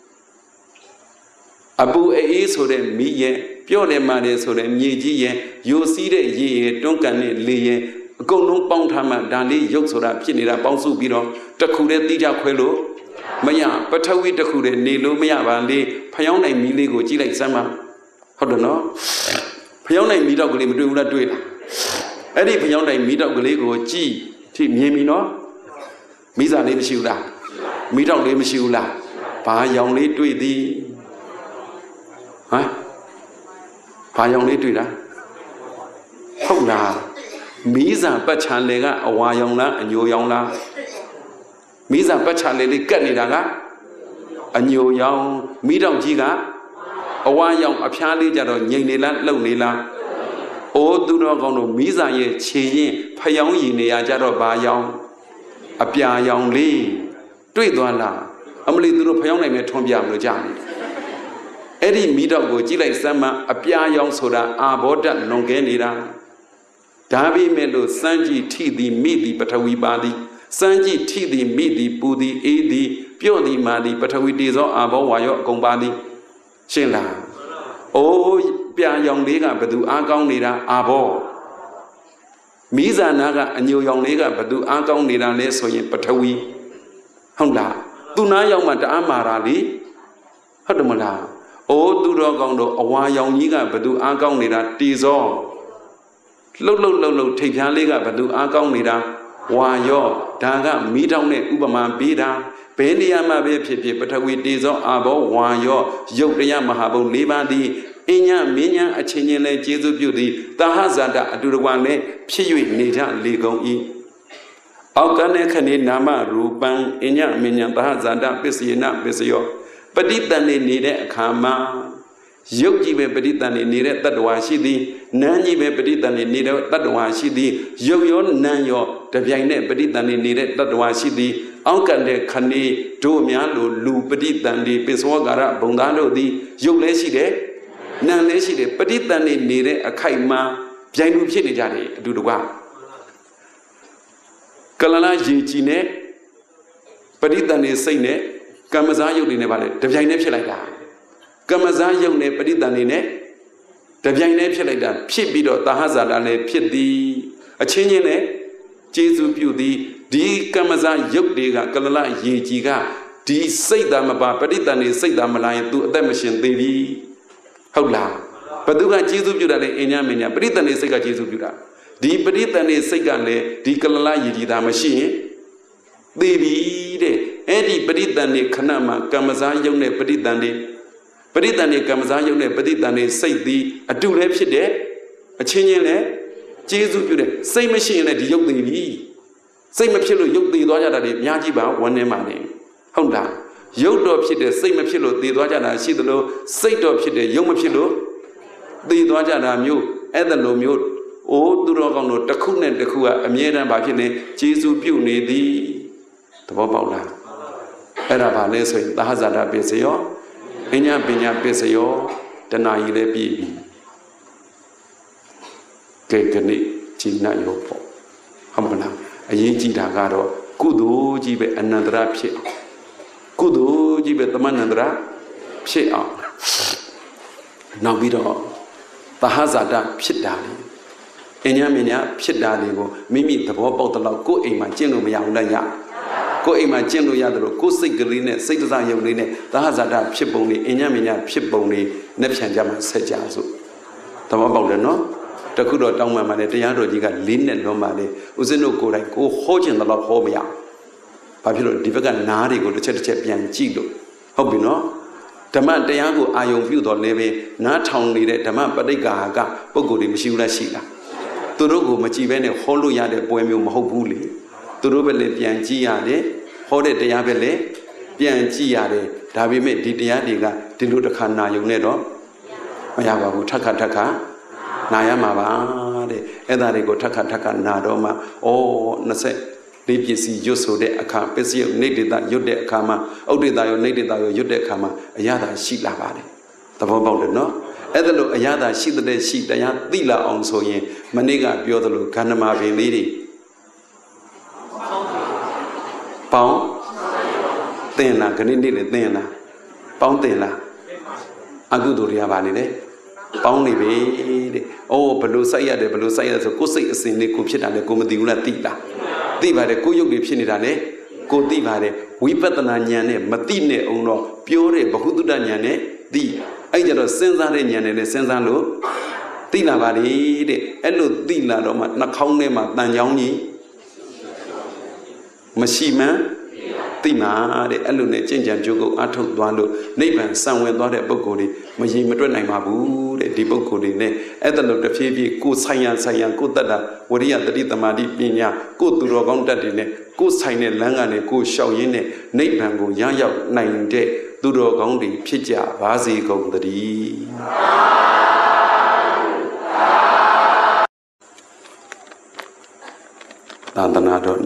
အပူအေးဆိုတဲ့မိရဲ့ပြော့တယ်မာတယ်ဆိုတဲ့မြေကြီးရဲ့ယိုစီးတဲ့ရေရဲ့တွန်းကန်တဲ့လေရဲ့အကုန်လုံးပေါင်းထားမှဒါလေးရုပ်ဆိုတာဖြစ်နေတာပေါင်းစုပြီးတော့တစ်ခုတည်းတိကျခွဲလို့မရပထဝီတစ်ခုတည်းနေလို့မရပါလေဖျောင်းနိုင်မီလေးကိုကြည့်လိုက်စမ်းပါဟုတ်တယ်နော်ဖျောင်းနိုင်မီတော့ကလေးမတွေ့ဘူးလားတွေ့လားအဲ့ဒီဖျောင်းနိုင်မီတော့ကလေးကိုကြည့်ထိမြင်ပြီနော်မိစားလေးမရှိဘူးလားမီတော့လေးမရှိဘူးလားဘာရောင်လေးတွေ့သည်ဟမ်ဘာရောင်လေးတွေ့တာဟုတ်လားမီးစာပတ်ချာလေကအဝါရောင်လားအညိုရောင်လားမီးစာပတ်ချာလေလေးကတ်နေတာကအညိုရောင်မီးတောင်ကြီးကအဝါရောင်အဖျားလေးကြတော့ငိမ့်နေလားလှုပ်နေလားအိုးသူတော်ကောင်းတို့မီးစာရဲ့ခြေရင်ဖျောင်းရည်နေရကြတော့ဘာရောင်အပြာရောင်လေးတွေ့သွားလားအမလီသူတို့ဖျောင်းနိုင်မဲ့ထွန်းပြမလို့ကြားနေအဲ့ဒီမိတော့ကိုကြည့်လိုက်စမ်းမအပြာရောင်ဆိုတာအာဘောဓလွန်ကဲနေတာဒါပေမဲ့လို့စမ်းကြည့်ထိသည်မိသည်ပထဝီပါသည်စမ်းကြည့်ထိသည်မိသည်ပူသည်အေးသည်ပြော့သည်မာသည်ပထဝီတေဇောအာဘောဝါယောအကုန်ပါသည်ရှင်းလားအိုးပြာရောင်လေးကဘသူအားကောင်းနေတာအာဘောမိဇာနာကအညိုရောင်လေးကဘသူအားကောင်းနေတာလဲဆိုရင်ပထဝီဟုတ်လားသူနာရောက်မှတအားမာတာလေဟုတ်တယ်မလားအိုးသူတော်ကောင်းတို့အဝါရောင်ကြီးကဘသူအားကောင်းနေတာတေဇောလှုပ်လှုပ်လှုပ်လှုပ်ထိပ်ဖြားလေးကဘသူအားကောင်းနေတာဝါယောဒါကမီးတောင်းနဲ့ဥပမာပေးတာဘယ်နေရာမှာပဲဖြစ်ဖြစ်ပထဝီတေဇောအာဘောဝါယောယုတ်တရားမဟာဘုံ၄ပါးသည်အညမင်းညာအချင်းချင်းလဲကျေစုပြုသည်သဟဇာတအတူတကွနဲ့ဖြစ်၍နေကြလေကုန်၏အောက်ကနဲ့ခဏေနာမရူပံအညမင်းညာသဟဇာတပစ္စယေနပစ္စယောပဋိတန်နေနေတဲ့အခါမှာရုပ်ကြီးပဲပဋိသန္ဓေနေတဲ့တတ္တဝါရှိသည်နာမ်ကြီးပဲပဋိသန္ဓေနေတဲ့တတ္တဝါရှိသည်ရုပ်ရောနာမ်ရောတပြိုင်နဲ့ပဋိသန္ဓေနေတဲ့တတ္တဝါရှိသည်အောက်ကတဲ့ခဏီတို့များလိုလူပဋိသန္ဓေပိစဝကာရဘုံသားတို့သည်ရုပ်လည်းရှိတယ်နာမ်လည်းရှိတယ်ပဋိသန္ဓေနေတဲ့အခိုက်မှာပြိုင်လူဖြစ်နေကြတယ်အတူတကွကလလရေကြည်နဲ့ပဋိသန္ဓေစိတ်နဲ့ကမ္မဇာယုတ်တွေနဲ့ဗါလေတပြိုင်နဲ့ဖြစ်လိုက်တာကမ္မဇာယုတ်နဲ့ပဋိသန္ဓေနဲ့တပြိုင်နဲ့ဖြစ်လိုက်တာဖြစ်ပြီးတော့တာဟဇာတာလည်းဖြစ်သည်အချင်းချင်းနဲ့ကျေစုပြုသည်ဒီကမ္မဇာယုတ်တွေကကလလရေကြည်ကဒီစိတ်သာမပါပဋိသန္ဓေစိတ်သာမလာရင်သူအသက်မရှင်သေးပြီဟုတ်လားဘသူကကျေစုပြုတာလဲအင်းညာမင်းညာပဋိသန္ဓေစိတ်ကကျေစုပြုတာဒီပဋိသန္ဓေစိတ်ကလည်းဒီကလလရေကြည်သာမရှိရင်သေပြီတဲ့အဲ့ဒီပဋိသန္ဓေခဏမှာကမ္မဇာယုတ်နဲ့ပဋိသန္ဓေပဋိသန္ဓေကမ္မဇာယုတ်နဲ့ပဋိသန္ဓေစိတ်သည်အတူလည်းဖြစ်တယ်အချင်းချင်းလည်းကျေစုပြုတယ်စိတ်မရှိရင်လည်းဒီယုတ်သေးပြီစိတ်မဖြစ်လို့ယုတ်သေးသွားကြတာတွေအများကြီးပါဝန်းနေမှာနေဟုတ်လားယုတ်တော့ဖြစ်တယ်စိတ်မဖြစ်လို့သေသွားကြတာရှိသလိုစိတ်တော့ဖြစ်တယ်ယုတ်မဖြစ်လို့သေသွားကြတာမျိုးအဲ့ဒါလိုမျိုးအိုးသူတော်ကောင်းတို့တစ်ခုနဲ့တစ်ခုကအမြဲတမ်းဘာဖြစ်နေကျေစုပြုနေသည်သဘောပေါက်လားအဲ့ဒါဘာလဲဆိုရင်သာဟဇာတာပစ္စယောအညာပညာပစ္စယောတဏှာကြီးလည်းပြည့်ပြီကဲကနေ့ဂျိနရောပေါ့ဟုတ်မလားအရေးကြီးတာကတော့ကုသိုလ်ကြီးပဲအနန္တရဖြစ်အောင်ကုသိုလ်ကြီးပဲသမဏန္တရဖြစ်အောင်နောက်ပြီးတော့သာဟဇာတာဖြစ်တာလေအညာမညာဖြစ်တာလေးကိုမိမိသဘောပေါက်တဲ့လောက်ကိုယ်အိမ်မှာကျင့်လို့မရဘူးလားရကိုယ်အိမ်မှာကျင့်လို့ရတယ်လို့ကိုယ်စိတ်ကလေးနဲ့စိတ်တစားယုံလေးနဲ့သာဟဇာတာဖြစ်ပုံလေးအညာမညာဖြစ်ပုံလေးနဲ့ဖြန်ကြမှာဆက်ကြစို့သဘောပေါက်တယ်နော်တခုတော့တောင်းမှန်ပါတယ်တရားတော်ကြီးကလေးနဲ့လွန်ပါလေဦးဇင်းတို့ကိုယ်တိုင်ကိုဟောခြင်းတော့ဟောမရဘာဖြစ်လို့ဒီဘက်ကနားတွေကိုတစ်ချက်တစ်ချက်ပြန်ကြည့်လို့ဟုတ်ပြီနော်ဓမ္မတရားကိုအာယုံပြုတော်လည်းပဲနားထောင်နေတဲ့ဓမ္မပဋိက္ခာကပုဂ္ဂိုလ်တွေမရှိဘူးလားရှိလားသူတို့ကိုမကြည့်ဘဲနဲ့ဟောလို့ရတဲ့ပွဲမျိုးမဟုတ်ဘူးလေသူတို့ပဲလေပြန်ကြည့်ရတယ်ဟောတဲ့တရားပဲလေပြန်ကြည့်ရတယ်ဒါပေမဲ့ဒီတရားတွေကဒီလိုတစ်ခါနာယုံနဲ့တော့မရပါဘူးထက်ခါထက်ခါနာရမှာပါတဲ့အဲ့ဒါတွေကိုထက်ခါထက်ခါနာတော့မှဩနှစ်လေးပစ္စည်းရွတ်ဆိုတဲ့အခါပစ္စည်းရုပ်နေဒေတာရွတ်တဲ့အခါမှာဥဒိတာရောနေဒေတာရောရွတ်တဲ့အခါမှာအရသာရှိလာပါတယ်သဘောပေါက်တယ်နော်အဲ့ဒါလို့အရသာရှိတဲ့ရှိတရားသိလာအောင်ဆိုရင်မနေ့ကပြောသလိုခန္ဓမာပင်လေးတွေပေါင်းသင်လားခဏနေ့လေသင်လားပေါင်းသင်လားအကုသိုလ်တွေကပါနေတယ်ပေါင်းနေပြီတဲ့အိုးဘလို့စိုက်ရတယ်ဘလို့စိုက်ရဆိုကိုယ်စိတ်အစဉ်လေးကိုဖြစ်တာလေကိုမသိဘူးလားသိလားသိပါတယ်ကိုရုပ်တွေဖြစ်နေတာလေကိုသိပါတယ်ဝိပဿနာဉာဏ်နဲ့မသိနဲ့အောင်တော့ပြောတဲ့ဘ ഹു တုတ္တဉာဏ်နဲ့သိအဲ့ကြတော့စဉ်းစားတဲ့ဉာဏ်နဲ့လည်းစဉ်းစားလို့သိလာပါလေတဲ့အဲ့လိုသိလာတော့မှနှာခေါင်းထဲမှာတန်ချောင်းကြီးမရှိမှန်းသိမှာတဲ့အဲ့လိုနဲ့ကြင်ကြံကြိုးကုပ်အထုတ်သွားလို့နိဗ္ဗာန်စံဝင်သွားတဲ့ပုဂ္ဂိုလ်တွေမရင်မတွက်နိုင်ပါဘူးတဲ့ဒီပုဂ္ဂိုလ်တွေနဲ့အဲ့ဒါလို့တဖြည်းဖြည်းကိုယ်ဆိုင်ရဆိုင်ရကိုယ်တတ်တာဝရိယတတိတမာတိပညာကိုယ်သူတော်ကောင်းတတ်တယ်နဲ့ကိုယ်ဆိုင်တဲ့လမ်းကနေကိုယ်လျှောက်ရင်းနဲ့နိဗ္ဗာန်ကိုရရောက်နိုင်တဲ့သူတော်ကောင်းတွေဖြစ်ကြပါစေကုန်သတည်းသာသနာတော်